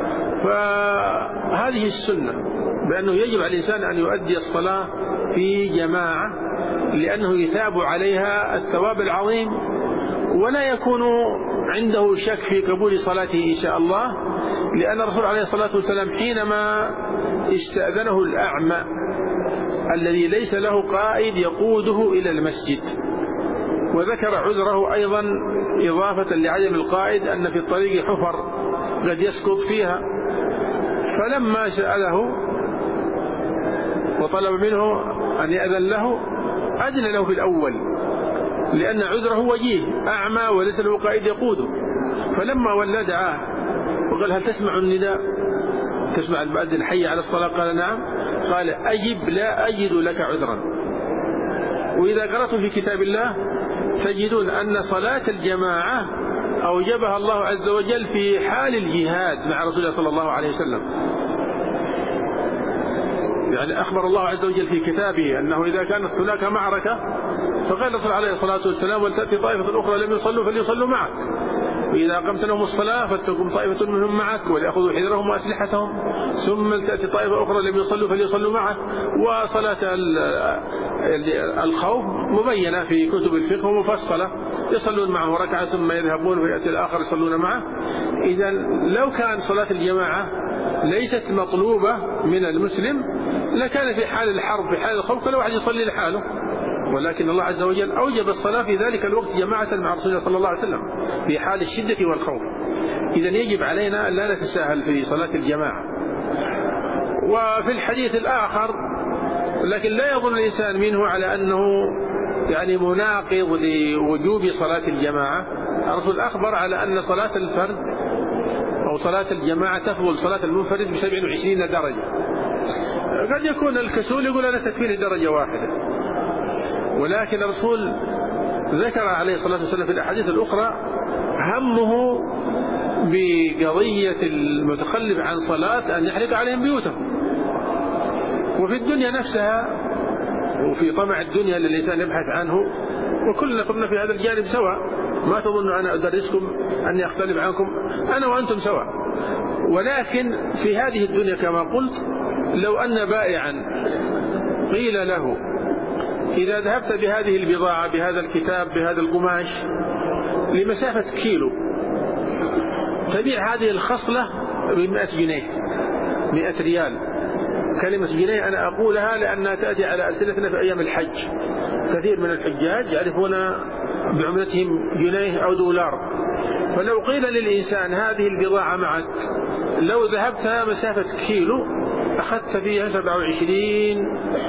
فهذه السنة بأنه يجب على الإنسان أن يؤدي الصلاة في جماعة، لأنه يثاب عليها الثواب العظيم، ولا يكون عنده شك في قبول صلاته إن شاء الله، لأن الرسول عليه الصلاة والسلام حينما استأذنه الأعمى الذي ليس له قائد يقوده إلى المسجد، وذكر عذره أيضا إضافة لعدم القائد أن في الطريق حفر قد يسقط فيها، فلما سأله وطلب منه أن يأذن له أذن له في الأول، لأن عذره وجيه، أعمى وليس له قائد يقوده. فلما ولى دعاه وقال: هل تسمع النداء؟ تسمع المؤذن حي على الصلاة؟ قال: نعم. قال: أجب، لا أجد لك عذرا. وإذا قرأتم في كتاب الله تجدون أن صلاة الجماعة أوجبها الله عز وجل في حال الجهاد مع رسول الله صلى الله عليه وسلم. يعني أخبر الله عز وجل في كتابه أنه إذا كانت هناك معركة فقال الرسول عليه الصلاة والسلام: ولتأتي طائفة أخرى لم يصلوا فليصلوا معك، وإذا أقمت لهم الصلاة فلتقم طائفة منهم معك وليأخذوا حذرهم وأسلحتهم، ثم تأتي طائفة أخرى لم يصلوا فليصلوا معك. وصلاة الخوف مبينة في كتب الفقه ومفصلة، يصلون معه ركعة ثم يذهبون ويأتي الآخر يصلون معه. إذا لو كان صلاة الجماعة ليست مطلوبة من المسلم لكان في حال الحرب في حال الخوف كل واحد يصلي لحاله، ولكن الله عز وجل أوجب الصلاة في ذلك الوقت جماعة مع رسول الله صلى الله عليه وسلم في حال الشدة والخوف. إذا يجب علينا أن لا نتساهل في صلاة الجماعة. وفي الحديث الآخر لكن لا يظن الإنسان منه على أنه يعني مناقض لوجوب صلاة الجماعة. الرسول أخبر على أن صلاة الفرد أو صلاة الجماعة تفضل صلاة المنفرد ب سبع وعشرين درجة. قد يكون الكسول يقول أنا تكفيني درجة واحدة، ولكن الرسول ذكر عليه الصلاة والسلام في الأحاديث الأخرى همه بقضية المتخلف عن صلاة أن يحرق عليهم بيوتهم. وفي الدنيا نفسها وفي طمع الدنيا اللي الإنسان يبحث عنه، وكلنا كنا في هذا الجانب سواء، ما تظن أنا أدرسكم أني أختلف عنكم، أنا وأنتم سواء. ولكن في هذه الدنيا كما قلت لو أن بائعا قيل له إذا ذهبت بهذه البضاعة بهذا الكتاب بهذا القماش لمسافة كيلو تبيع هذه الخصلة بمئة جنيه مئة ريال. كلمة جنيه أنا أقولها لأنها تأتي على ألسنتنا في أيام الحج، كثير من الحجاج يعرفون بعملتهم جنيه أو دولار. فلو قيل للإنسان هذه البضاعة معك لو ذهبتها مسافة كيلو أخذت فيها سبعة وعشرين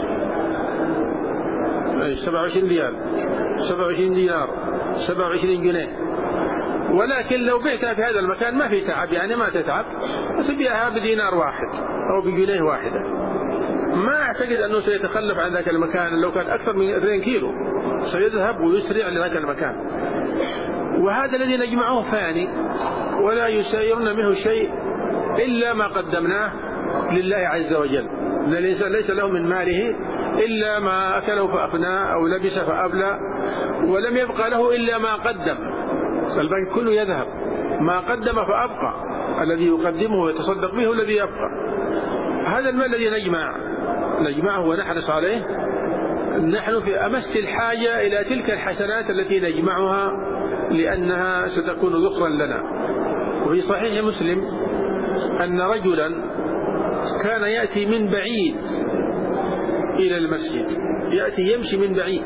سبعة وعشرين ريال سبعة وعشرين دينار سبعة وعشرين جنيه. ولكن لو بعتها في هذا المكان ما في تعب، يعني ما تتعب، تبيعها بدينار واحد أو بجنيه واحدة. ما أعتقد أنه سيتخلف عن ذاك المكان. لو كان أكثر من اثنين كيلو سيذهب ويسرع لذاك المكان. وهذا الذي نجمعه فاني ولا يسيرنا منه شيء إلا ما قدمناه لله عز وجل. الإنسان ليس له من ماله إلا ما أكله فأفناه أو لبس فأبلى، ولم يبقى له إلا ما قدم. الباقي كله يذهب، ما قدم فأبقى، الذي يقدمه ويتصدق به الذي يبقى. هذا المال الذي نجمع نجمعه ونحرص عليه، نحن في أمس الحاجة إلى تلك الحسنات التي نجمعها لأنها ستكون ذخرا لنا. وفي صحيح مسلم أن رجلا كان يأتي من بعيد إلى المسجد، يأتي يمشي من بعيد،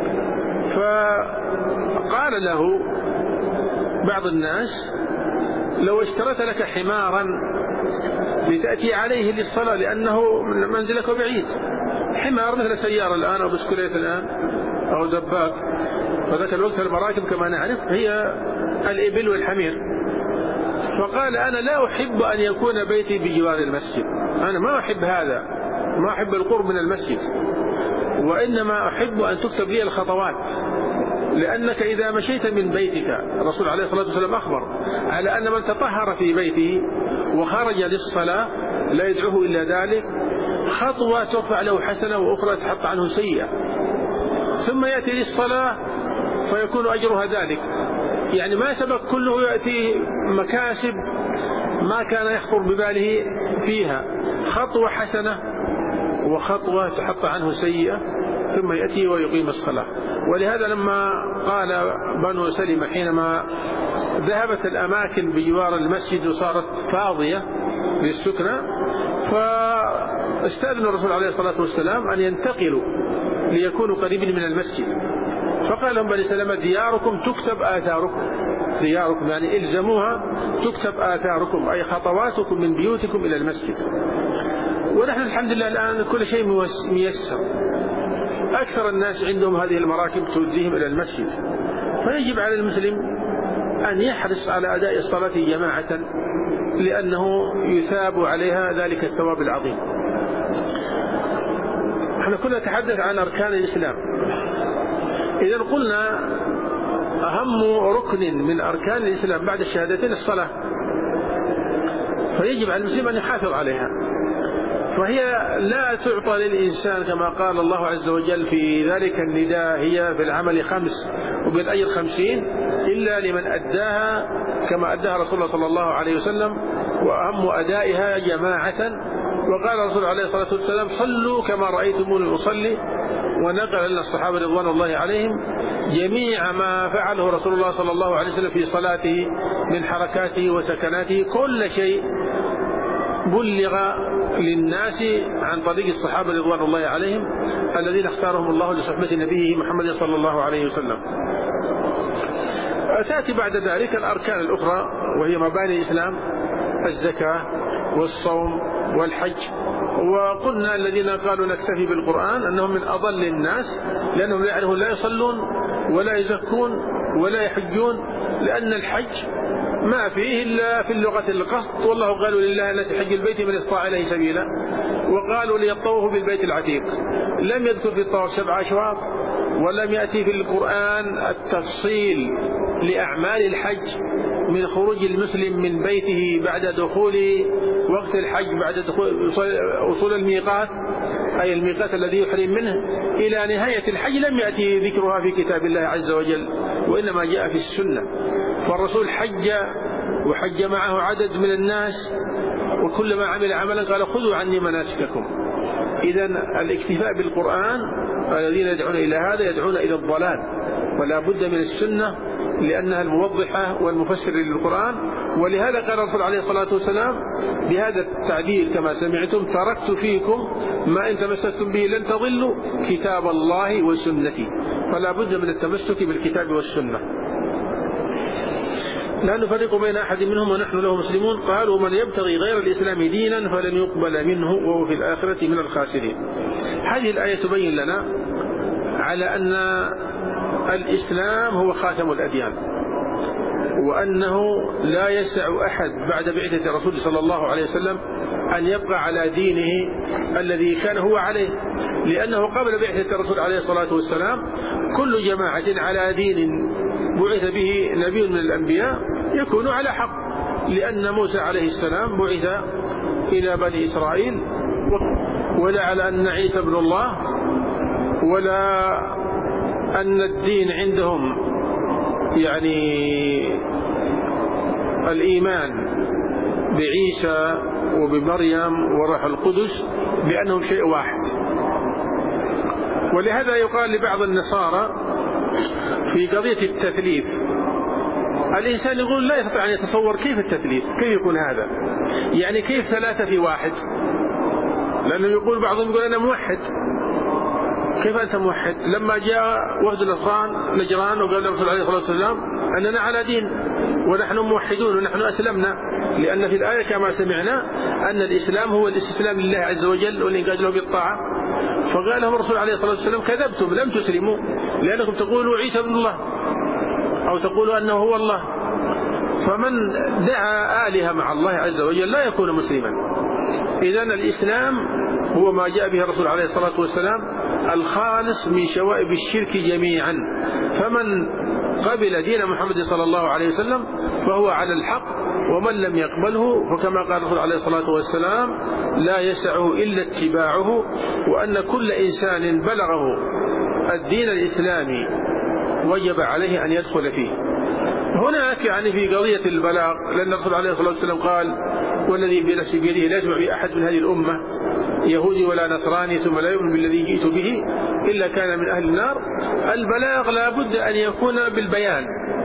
فقال له بعض الناس لو اشتريت لك حمارا لتأتي عليه للصلاة لأنه منزلك بعيد، حمار مثل سيارة الآن أو بسكوليت الآن أو دباب، وذاك الوقت المراكب كما نعرف هي الإبل والحمير. فقال أنا لا أحب أن يكون بيتي بجوار المسجد، أنا ما أحب هذا، ما أحب القرب من المسجد، وإنما أحب أن تكتب لي الخطوات، لأنك إذا مشيت من بيتك، الرسول عليه الصلاة والسلام أخبر على أن من تطهر في بيته وخرج للصلاة لا يدعوه إلا ذلك، خطوة ترفع له حسنة وأخرى تحط عنه سيئة، ثم يأتي للصلاة فيكون أجرها ذلك. يعني ما سبق كله يأتي مكاسب ما كان يخطر بباله فيها، خطوة حسنة وخطوة تحط عنه سيئة، ثم يأتي ويقيم الصلاة. ولهذا لما قال بنو سلمة حينما ذهبت الأماكن بجوار المسجد وصارت فاضية للسكنة، فاستأذن الرسول عليه الصلاة والسلام أن ينتقلوا ليكونوا قريبين من المسجد. فقال لهم بني سلمة دياركم تكتب آثاركم، دياركم يعني إلزموها تكتب آثاركم، أي خطواتكم من بيوتكم إلى المسجد. ونحن الحمد لله الآن كل شيء ميسر، أكثر الناس عندهم هذه المراكب توديهم إلى المسجد. فيجب على المسلم أن يحرص على أداء الصلاة جماعة لأنه يثاب عليها ذلك الثواب العظيم. احنا كنا نتحدث عن أركان الإسلام. إذا قلنا أهم ركن من أركان الإسلام بعد الشهادتين الصلاة، فيجب على المسلم أن يحافظ عليها. فهي لا تعطى للإنسان كما قال الله عز وجل في ذلك النداء هي في العمل خمس وبالأجر خمسين إلا لمن أداها كما أداها رسول الله صلى الله عليه وسلم، وأهم أدائها جماعة. وقال الرسول عليه الصلاة والسلام صلوا كما رأيتموني أصلي، ونقل لنا الصحابة رضوان الله عليهم جميع ما فعله رسول الله صلى الله عليه وسلم في صلاته من حركاته وسكناته، كل شيء بلغ للناس عن طريق الصحابة رضوان الله عليهم الذين اختارهم الله لصحبة نبيه محمد صلى الله عليه وسلم. تأتي بعد ذلك الأركان الأخرى وهي مباني الإسلام: الزكاة والصوم والحج. وقلنا الذين قالوا نكتفي بالقرآن أنهم من أضل الناس، لأنهم يعرفون لا يصلون ولا يزكون ولا يحجون، لأن الحج ما فيه إلا في اللغة القصد، والله قالوا لله الناس حج البيت من استطاع إليه سبيلا، وقالوا ليطوفوا بالبيت العتيق. لم يذكر في الطواف سبع أشواط، ولم يأتي في القرآن التفصيل لأعمال الحج من خروج المسلم من بيته بعد دخول وقت الحج، بعد دخول وصول الميقات، أي الميقات الذي يحرم منه، إلى نهاية الحج لم يأتي ذكرها في كتاب الله عز وجل، وإنما جاء في السنة. فالرسول حج وحج معه عدد من الناس، وكلما عمل عملا قال خذوا عني مناسككم. إذن الاكتفاء بالقرآن الذين يدعون إلى هذا يدعون إلى الضلال، ولا بد من السنة لأنها الموضحة والمفسر للقرآن. ولهذا قال الرسول عليه الصلاة والسلام بهذا التعبير كما سمعتم: تركت فيكم ما إن تمسكتم به لن تضلوا كتاب الله وسنتي. فلا بد من التمسك بالكتاب والسنة، لا نفرق بين أحد منهم ونحن له مسلمون. قالوا: من يبتغي غير الإسلام دينا فلن يقبل منه وهو في الآخرة من الخاسرين. هذه الآية تبين لنا على أن الإسلام هو خاتم الأديان، وأنه لا يسع أحد بعد بعثة الرسول صلى الله عليه وسلم أن يبقى على دينه الذي كان هو عليه، لأنه قبل بعثة الرسول عليه الصلاة والسلام كل جماعة على دين بعث به نبي من الأنبياء يكون على حق، لأن موسى عليه السلام بعث إلى بني إسرائيل، ولا على أن عيسى ابن الله، ولا أن الدين عندهم يعني الإيمان بعيسى وبمريم وروح القدس بأنهم شيء واحد. ولهذا يقال لبعض النصارى في قضية التثليث، الإنسان يقول لا يستطيع أن يتصور كيف التثليث، كيف يكون هذا، يعني كيف ثلاثة في واحد، لأنه يقول بعضهم يقول أنا موحد. كيف أنت موحد؟ لما جاء وفد النصران نجران وقال الرسول عليه الصلاة والسلام أننا على دين ونحن موحدون ونحن أسلمنا، لأن في الآية كما سمعنا أن الإسلام هو الاستسلام لله عز وجل والإنقاذ له بالطاعة. فقال لهم الرسول عليه الصلاة والسلام: كذبتم، لم تسلموا، لأنكم تقولوا عيسى ابن الله أو تقولوا أنه هو الله. فمن دعا آلهة مع الله عز وجل لا يكون مسلما. إذن الإسلام هو ما جاء به الرسول عليه الصلاة والسلام الخالص من شوائب الشرك جميعا. فمن قبل دين محمد صلى الله عليه وسلم فهو على الحق، ومن لم يقبله فكما قال الرسول عليه الصلاة والسلام لا يسعه إلا اتباعه، وأن كل إنسان بلغه الدين الإسلامي وجب عليه أن يدخل فيه. هناك يعني في قضية البلاغ، لأن الرسول عليه الصلاة والسلام قال: والذي بنفسي بيده لا يسمع به أحد من هذه الأمة يهودي ولا نصراني ثم لا يؤمن بالذي جئت به إلا كان من أهل النار. البلاغ لا بد أن يكون بالبيان،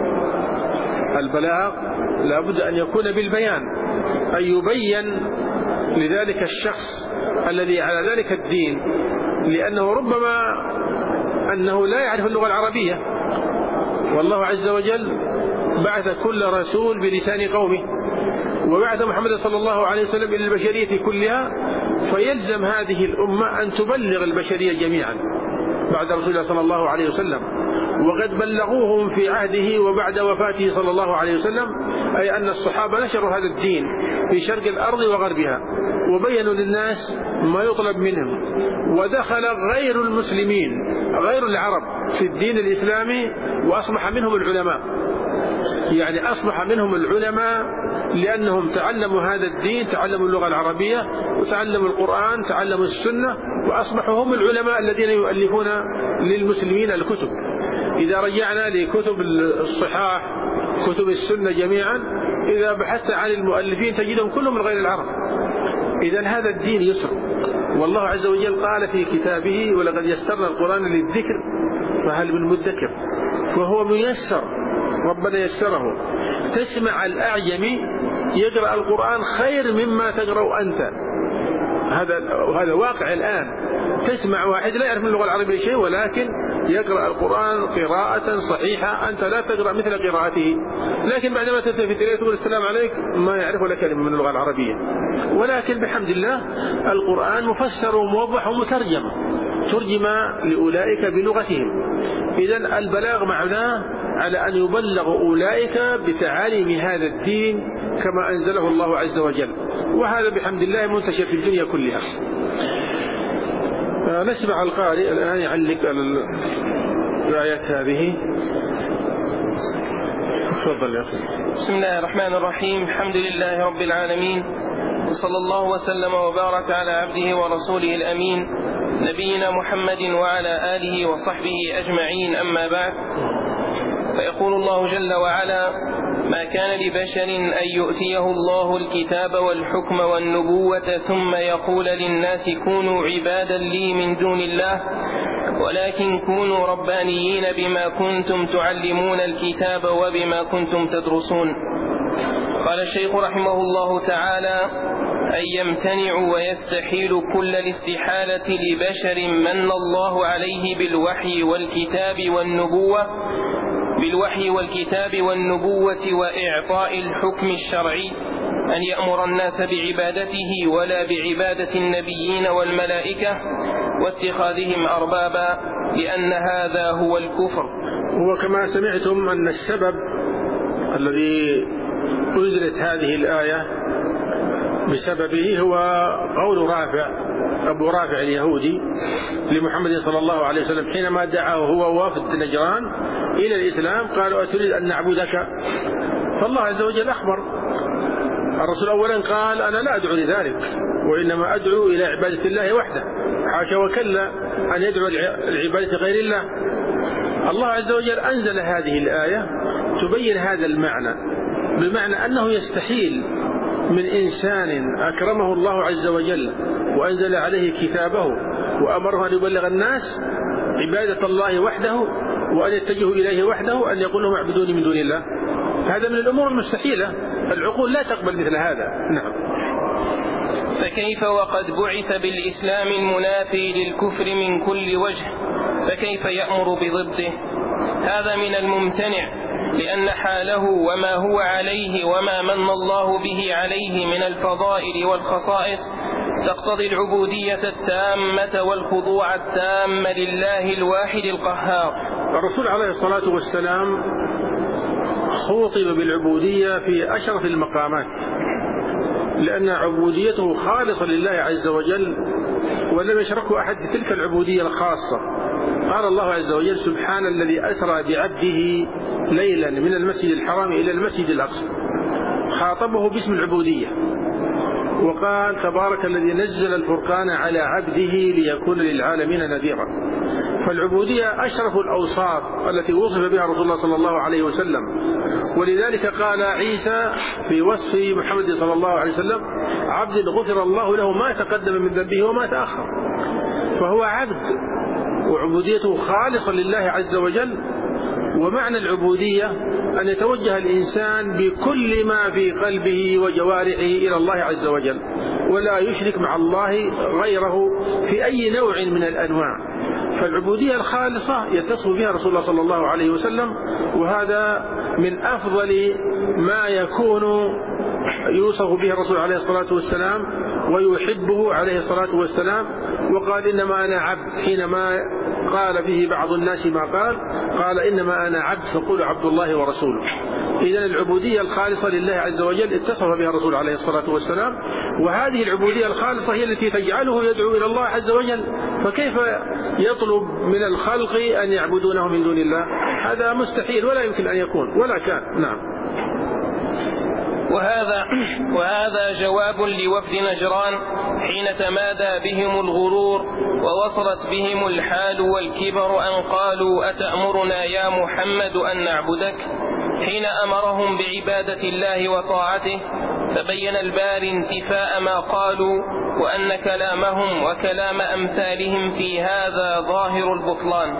البلاغ لا بد أن يكون بالبيان، أن يبين لذلك الشخص الذي على ذلك الدين، لأنه ربما أنه لا يعرف اللغة العربية، والله عز وجل بعث كل رسول بلسان قومه، وبعث محمد صلى الله عليه وسلم إلى البشرية كلها، فيلزم هذه الأمة أن تبلغ البشرية جميعا بعد رسول الله صلى الله عليه وسلم. وقد بلغوهم في عهده وبعد وفاته صلى الله عليه وسلم، أي أن الصحابة نشروا هذا الدين في شرق الأرض وغربها، وبينوا للناس ما يطلب منهم. ودخل غير المسلمين غير العرب في الدين الإسلامي، وأصبح منهم العلماء، يعني أصبح منهم العلماء لأنهم تعلموا هذا الدين، تعلموا اللغة العربية وتعلموا القرآن، تعلموا السنة، وأصبحوا هم العلماء الذين يؤلفون للمسلمين الكتب. إذا رجعنا لكتب الصحاح كتب السنة جميعا، إذا بحثت عن المؤلفين تجدهم كلهم من غير العرب. إذن هذا الدين يسر، والله عز وجل قال في كتابه ولقد يسرنا القرآن للذكر فهل من مدكر، وهو ميسر، ربنا يسره. تسمع الأعجمي يقرأ القرآن خير مما تقرأ أنت، هذا وهذا واقع الآن. تسمع واحد لا يعرف من اللغة العربية شيء ولكن يقرأ القرآن قراءة صحيحة، أنت لا تقرأ مثل قراءته، لكن بعدما تلتفت إليه تقول السلام عليك ما يعرف ولا كلمة من اللغة العربية. ولكن بحمد الله القرآن مفسر وموضح ومترجم، ترجم لأولئك بلغتهم. إذن البلاغ معناه على أن يبلغ أولئك بتعاليم هذا الدين كما أنزله الله عز وجل، وهذا بحمد الله منتشر في الدنيا كلها. نسمع القارئ الآن يعلق على الآيات هذه. تفضل يا أخي. بسم الله الرحمن الرحيم. الحمد لله رب العالمين، وصلى الله وسلم وبارك على عبده ورسوله الأمين نبينا محمد وعلى آله وصحبه أجمعين، أما بعد. فيقول الله جل وعلا: ما كان لبشر أن يؤتيه الله الكتاب والحكم والنبوة ثم يقول للناس كونوا عبادا لي من دون الله ولكن كونوا ربانيين بما كنتم تعلمون الكتاب وبما كنتم تدرسون. قال الشيخ رحمه الله تعالى: أن يمتنع ويستحيل كل الاستحالة لبشر من الله عليه بالوحي والكتاب والنبوة بالوحي والكتاب والنبوة وإعطاء الحكم الشرعي أن يأمر الناس بعبادته ولا بعبادة النبيين والملائكة واتخاذهم أربابا، لأن هذا هو الكفر. وكما سمعتم أن السبب الذي أنزلت هذه الآية بسببه هو قول رافع أبو رافع اليهودي لمحمد صلى الله عليه وسلم حينما دعاه هو وافد نجران إلى الإسلام، قالوا أتريد أن نعبدك؟ فالله عز وجل أخبر الرسول أولا قال أنا لا أدعو لذلك، وإنما أدعو إلى عبادة الله وحده، حاشا وكلا أن يدعو لعبادة غير الله. الله عز وجل أنزل هذه الآية تبين هذا المعنى، بمعنى أنه يستحيل من إنسان أكرمه الله عز وجل وأنزل عليه كتابه وأمره أن يبلغ الناس عبادة الله وحده وأن يتجهوا إليه وحده أن يقول لهم اعبدوني من دون الله. هذا من الأمور المستحيلة، العقول لا تقبل مثل هذا. نعم. فكيف وقد بعث بالإسلام المنافي للكفر من كل وجه، فكيف يأمر بضده؟ هذا من الممتنع، لأن حاله وما هو عليه وما من الله به عليه من الفضائل والخصائص تقتضي العبودية التامة والخضوع التام لله الواحد القهار. الرسول عليه الصلاة والسلام خوطب بالعبودية في أشرف المقامات، لأن عبوديته خالصة لله عز وجل ولم يشركه أحد في تلك العبودية الخاصة. قال الله عز وجل: سبحان الذي أسرى بعبده ليلا من المسجد الحرام إلى المسجد الأقصى، خاطبه باسم العبودية، وقال: تبارك الذي نزل الفرقان على عبده ليكون للعالمين نذيرا. فالعبودية أشرف الأوصاف التي وصف بها رسول الله صلى الله عليه وسلم، ولذلك قال عيسى في وصف محمد صلى الله عليه وسلم: عبد غفر الله له ما تقدم من ذنبه وما تأخر. فهو عبد وعبوديته خالصة لله عز وجل. ومعنى العبودية أن يتوجه الإنسان بكل ما في قلبه وجوارحه إلى الله عز وجل، ولا يشرك مع الله غيره في أي نوع من الأنواع. فالعبودية الخالصة يتصف بها رسول الله صلى الله عليه وسلم، وهذا من أفضل ما يكون يوصف به الرسول عليه الصلاة والسلام ويحبه عليه الصلاة والسلام. وقال: إنما أنا عبد، حينما قال به بعض الناس ما قال قال إنما أنا عبد فقولوا عبد الله ورسوله. إذن العبودية الخالصة لله عز وجل اتصف بها الرسول عليه الصلاة والسلام، وهذه العبودية الخالصة هي التي تجعله يدعو إلى الله عز وجل. فكيف يطلب من الخلق أن يعبدونه من دون الله؟ هذا مستحيل ولا يمكن أن يكون ولا كان. نعم. وهذا, وهذا جواب لوفد نجران حين تمادى بهم الغرور ووصلت بهم الحال والكبر أن قالوا: أتأمرنا يا محمد أن نعبدك؟ حين أمرهم بعبادة الله وطاعته فبين الباري انتفاء ما قالوا وأن كلامهم وكلام أمثالهم في هذا ظاهر البطلان.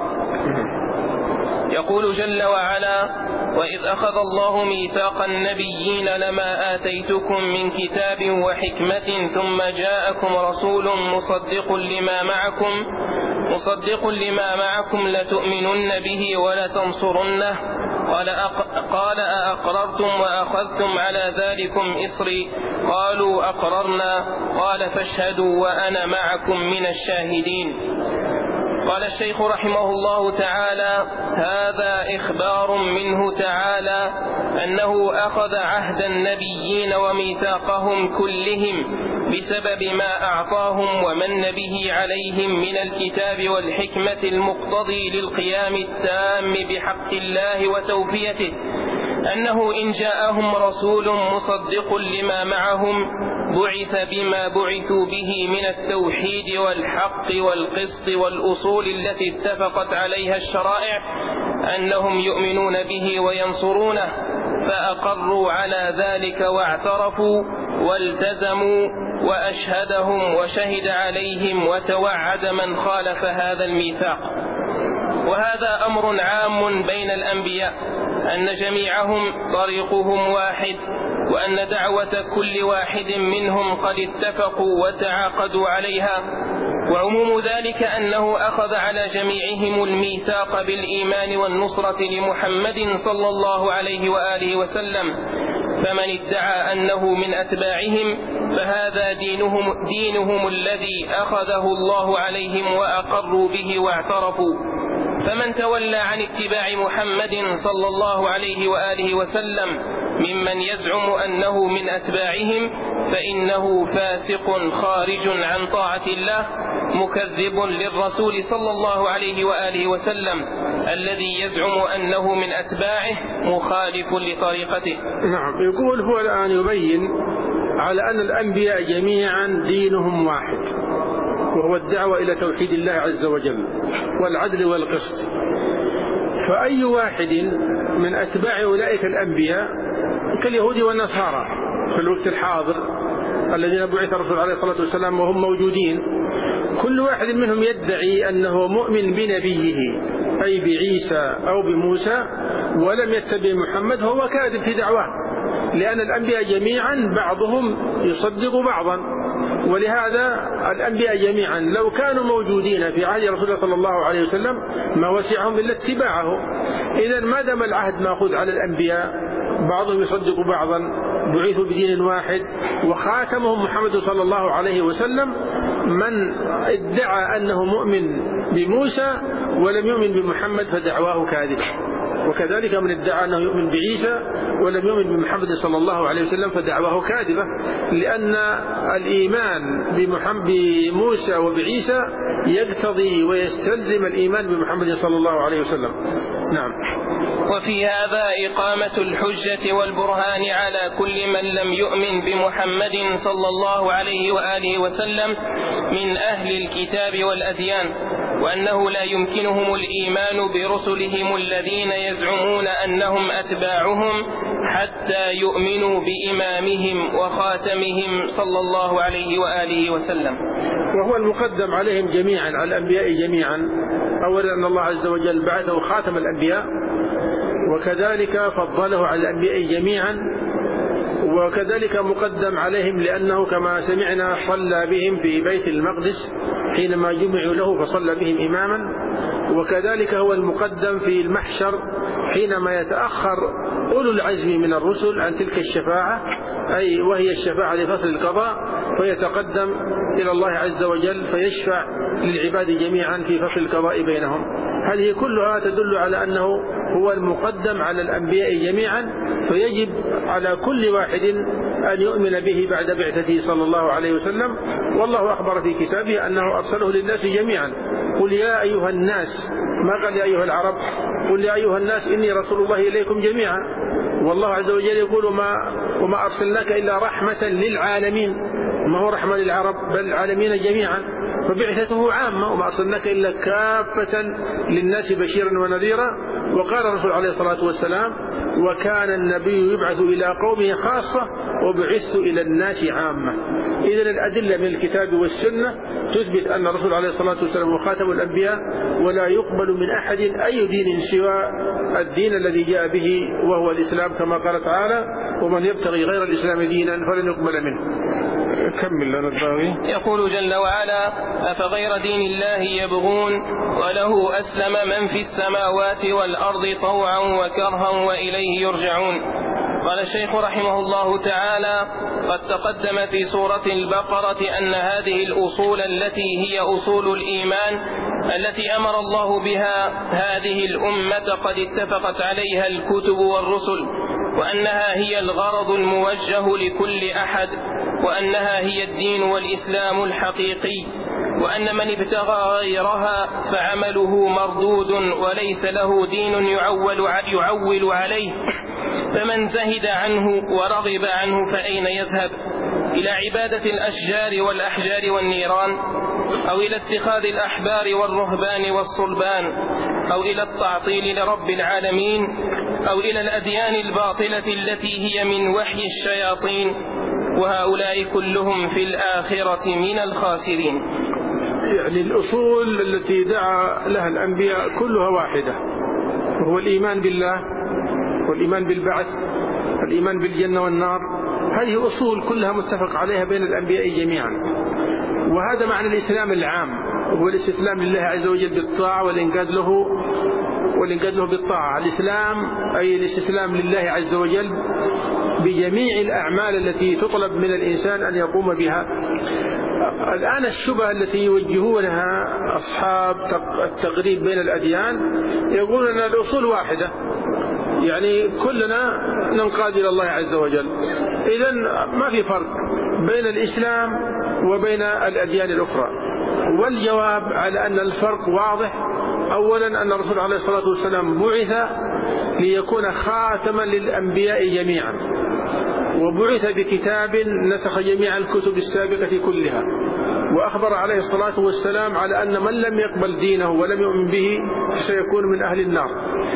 يقول جل وعلا: وإذ أخذ الله ميثاق النبيين لما آتيتكم من كتاب وحكمة ثم جاءكم رسول مصدق لما معكم مصدق لما معكم لتؤمنن به ولتنصرنه قال قال أأقررتم وأخذتم على ذلكم إصري قالوا أقررنا قال فاشهدوا وأنا معكم من الشاهدين. قال الشيخ رحمه الله تعالى: هذا إخبار منه تعالى أنه أخذ عهد النبيين وميثاقهم كلهم بسبب ما أعطاهم ومن به عليهم من الكتاب والحكمة المقتضي للقيام التام بحق الله وتوفيته، أنه إن جاءهم رسول مصدق لما معهم بعث بما بعثوا به من التوحيد والحق والقسط والأصول التي اتفقت عليها الشرائع أنهم يؤمنون به وينصرونه، فأقروا على ذلك واعترفوا والتزموا وأشهدهم وشهد عليهم وتوعد من خالف هذا الميثاق. وهذا أمر عام بين الأنبياء أن جميعهم طريقهم واحد، وأن دعوة كل واحد منهم قد اتفقوا وتعاقدوا عليها، وعموم ذلك أنه أخذ على جميعهم الميثاق بالإيمان والنصرة لمحمد صلى الله عليه وآله وسلم، فمن ادعى أنه من أتباعهم فهذا دينهم, دينهم الذي أخذه الله عليهم وأقروا به واعترفوا. فمن تولى عن اتباع محمد صلى الله عليه وآله وسلم ممن يزعم أنه من أتباعهم فإنه فاسق خارج عن طاعة الله مكذب للرسول صلى الله عليه وآله وسلم الذي يزعم أنه من أتباعه مخالف لطريقته. نعم، يقول هو الآن يبين على أن الأنبياء جميعا دينهم واحد، وهو الدعوة إلى توحيد الله عز وجل والعدل والقسط. فأي واحد من أتباع أولئك الأنبياء كاليهود والنصارى في الوقت الحاضر الذين بعث الرسول عليه الصلاة والسلام وهم موجودين، كل واحد منهم يدعي أنه مؤمن بنبيه أي بعيسى أو بموسى ولم يتبع محمد، هو كاذب في دعواه، لأن الأنبياء جميعا بعضهم يصدق بعضا. ولهذا الأنبياء جميعا لو كانوا موجودين في عهد رسول الله صلى الله عليه وسلم ما وسعهم إلا اتباعه. إذا ما دام العهد مأخوذ على الأنبياء بعضهم يصدق بعضا، بعثوا بدين واحد، وخاتمهم محمد صلى الله عليه وسلم، من ادعى أنه مؤمن بموسى ولم يؤمن بمحمد فدعواه كاذب، وكذلك من ادعى أنه يؤمن بعيسى ولم يؤمن بمحمد صلى الله عليه وسلم فدعواه كاذبة، لأن الإيمان بموسى وبعيسى يقتضي ويستلزم الإيمان بمحمد صلى الله عليه وسلم. نعم. وفي هذا إقامة الحجة والبرهان على كل من لم يؤمن بمحمد صلى الله عليه وآله وسلم من أهل الكتاب والأديان، وأنه لا يمكنهم الإيمان برسلهم الذين يزعمون أنهم أتباعهم حتى يؤمنوا بإمامهم وخاتمهم صلى الله عليه وآله وسلم. وهو المقدم عليهم جميعا، على الأنبياء جميعا. أولا أن الله عز وجل بعثه خاتم الأنبياء، وكذلك فضله على الأنبياء جميعا، وكذلك مقدم عليهم لأنه كما سمعنا صلى بهم في بيت المقدس حينما جمعوا له فصلى بهم إماما، وكذلك هو المقدم في المحشر حينما يتأخر أولو العزم من الرسل عن تلك الشفاعة، أي وهي الشفاعة لفصل القضاء، فيتقدم إلى الله عز وجل فيشفع للعباد جميعا في فصل القضاء بينهم. هذه كلها تدل على أنه هو المقدم على الأنبياء جميعا، فيجب على كل واحد أن يؤمن به بعد بعثته صلى الله عليه وسلم. والله أخبر في كتابه أنه أرسله للناس جميعا. قل يا أيها الناس، ما قال يا أيها العرب، قل يا أيها الناس إني رسول الله إليكم جميعا. والله عز وجل يقول وما, وما أرسلناك إلا رحمة للعالمين، ما هو رحمة للعرب بل العالمين جميعا، فبعثته عامة، وما أرسلناك إلا كافة للناس بشيرا ونذيرا. وقال الرسول عليه الصلاة والسلام وكان النبي يبعث إلى قومه خاصة وبعثت إلى الناس عامة. إذن الأدلة من الكتاب والسنة تثبت أن الرسول عليه الصلاة والسلام هو خاتم الأنبياء، ولا يقبل من أحد أي دين سوى الدين الذي جاء به وهو الإسلام، كما قال تعالى: ومن يبتغي غير الإسلام دينا فلن يقبل منه. كمل لنا الباقي. يقول جل وعلا: أفغير دين الله يبغون وله أسلم من في السماوات والأرض طوعا وكرها وإليه يرجعون. قال الشيخ رحمه الله تعالى: قد تقدم في سورة البقرة أن هذه الأصول التي هي أصول الإيمان التي أمر الله بها هذه الأمة قد اتفقت عليها الكتب والرسل، وأنها هي الغرض الموجه لكل أحد، وأنها هي الدين والإسلام الحقيقي، وأن من ابتغى غيرها فعمله مردود وليس له دين يعول, يعول عليه، فمن زهد عنه ورغب عنه فأين يذهب؟ إلى عبادة الأشجار والأحجار والنيران، أو إلى اتخاذ الأحبار والرهبان والصلبان، أو إلى التعطيل لرب العالمين، أو إلى الأديان الباطلة التي هي من وحي الشياطين، وهؤلاء كلهم في الآخرة من الخاسرين. يعني الأصول التي دعا لها الأنبياء كلها واحدة، وهو الإيمان بالله والإيمان بالبعث والإيمان بالجنة والنار. هذه أصول كلها متفق عليها بين الأنبياء جميعا، وهذا معنى الإسلام العام، هو الاستسلام لله عز وجل بالطاعة والإنقاد له والإنقاد له بالطاعة. الإسلام أي الاستسلام لله عز وجل بجميع الأعمال التي تطلب من الإنسان أن يقوم بها. الآن الشبهة التي يوجهونها أصحاب التقريب بين الأديان يقولون أن الأصول واحدة، يعني كلنا ننقاد إلى الله عز وجل. إذن ما في فرق بين الإسلام وبين الأديان الأخرى، والجواب على أن الفرق واضح. أولا أن الرسول عليه الصلاة والسلام بعث ليكون خاتما للأنبياء جميعا، وبعث بكتاب نسخ جميع الكتب السابقة كلها، وأخبر عليه الصلاة والسلام على أن من لم يقبل دينه ولم يؤمن به سيكون من أهل النار.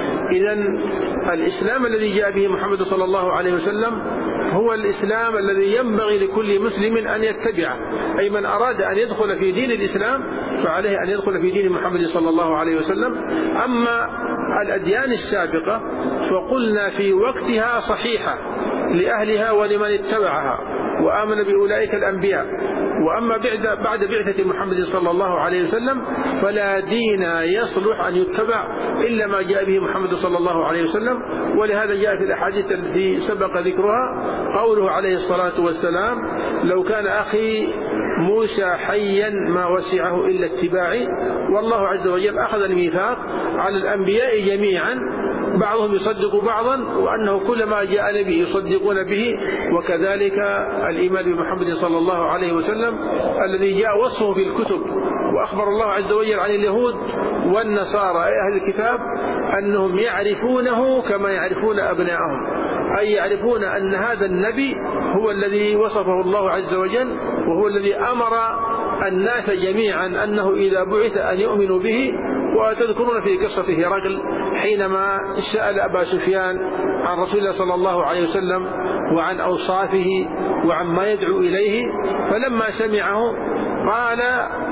إذن الإسلام الذي جاء به محمد صلى الله عليه وسلم هو الإسلام الذي ينبغي لكل مسلم أن يتبعه، أي من أراد أن يدخل في دين الإسلام فعليه أن يدخل في دين محمد صلى الله عليه وسلم. أما الأديان السابقة فقلنا في وقتها صحيحة لأهلها ولمن اتبعها وآمن بأولئك الأنبياء، وأما بعد بعثة محمد صلى الله عليه وسلم فلا دين يصلح أن يتبع إلا ما جاء به محمد صلى الله عليه وسلم. ولهذا جاء في الأحاديث التي سبق ذكرها قوله عليه الصلاة والسلام: لو كان أخي موسى حيا ما وسعه إلا اتباعي. والله عز وجل أخذ الميثاق على الأنبياء جميعا، بعضهم يصدق بعضا، وأنه كلما جاء نبي يصدقون به. وكذلك الإيمان بمحمد صلى الله عليه وسلم الذي جاء وصفه في الكتب، وأخبر الله عز وجل عن اليهود والنصارى أي أهل الكتاب أنهم يعرفونه كما يعرفون أبناءهم، أي يعرفون أن هذا النبي هو الذي وصفه الله عز وجل، وهو الذي أمر الناس جميعا أنه إذا بعث أن يؤمنوا به. وتذكرون في قصة هرقل حينما سأل أبا سفيان عن رسول الله صلى الله عليه وسلم وعن أوصافه وعن ما يدعو إليه، فلما سمعه قال: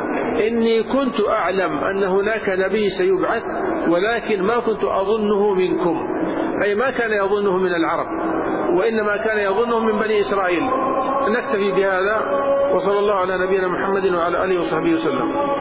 إني كنت أعلم أن هناك نبي سيبعث ولكن ما كنت أظنه منكم، أي ما كان يظنه من العرب، وإنما كان يظنه من بني إسرائيل. نكتفي بهذا، وصلى الله على نبينا محمد وعلى آله وصحبه وسلم.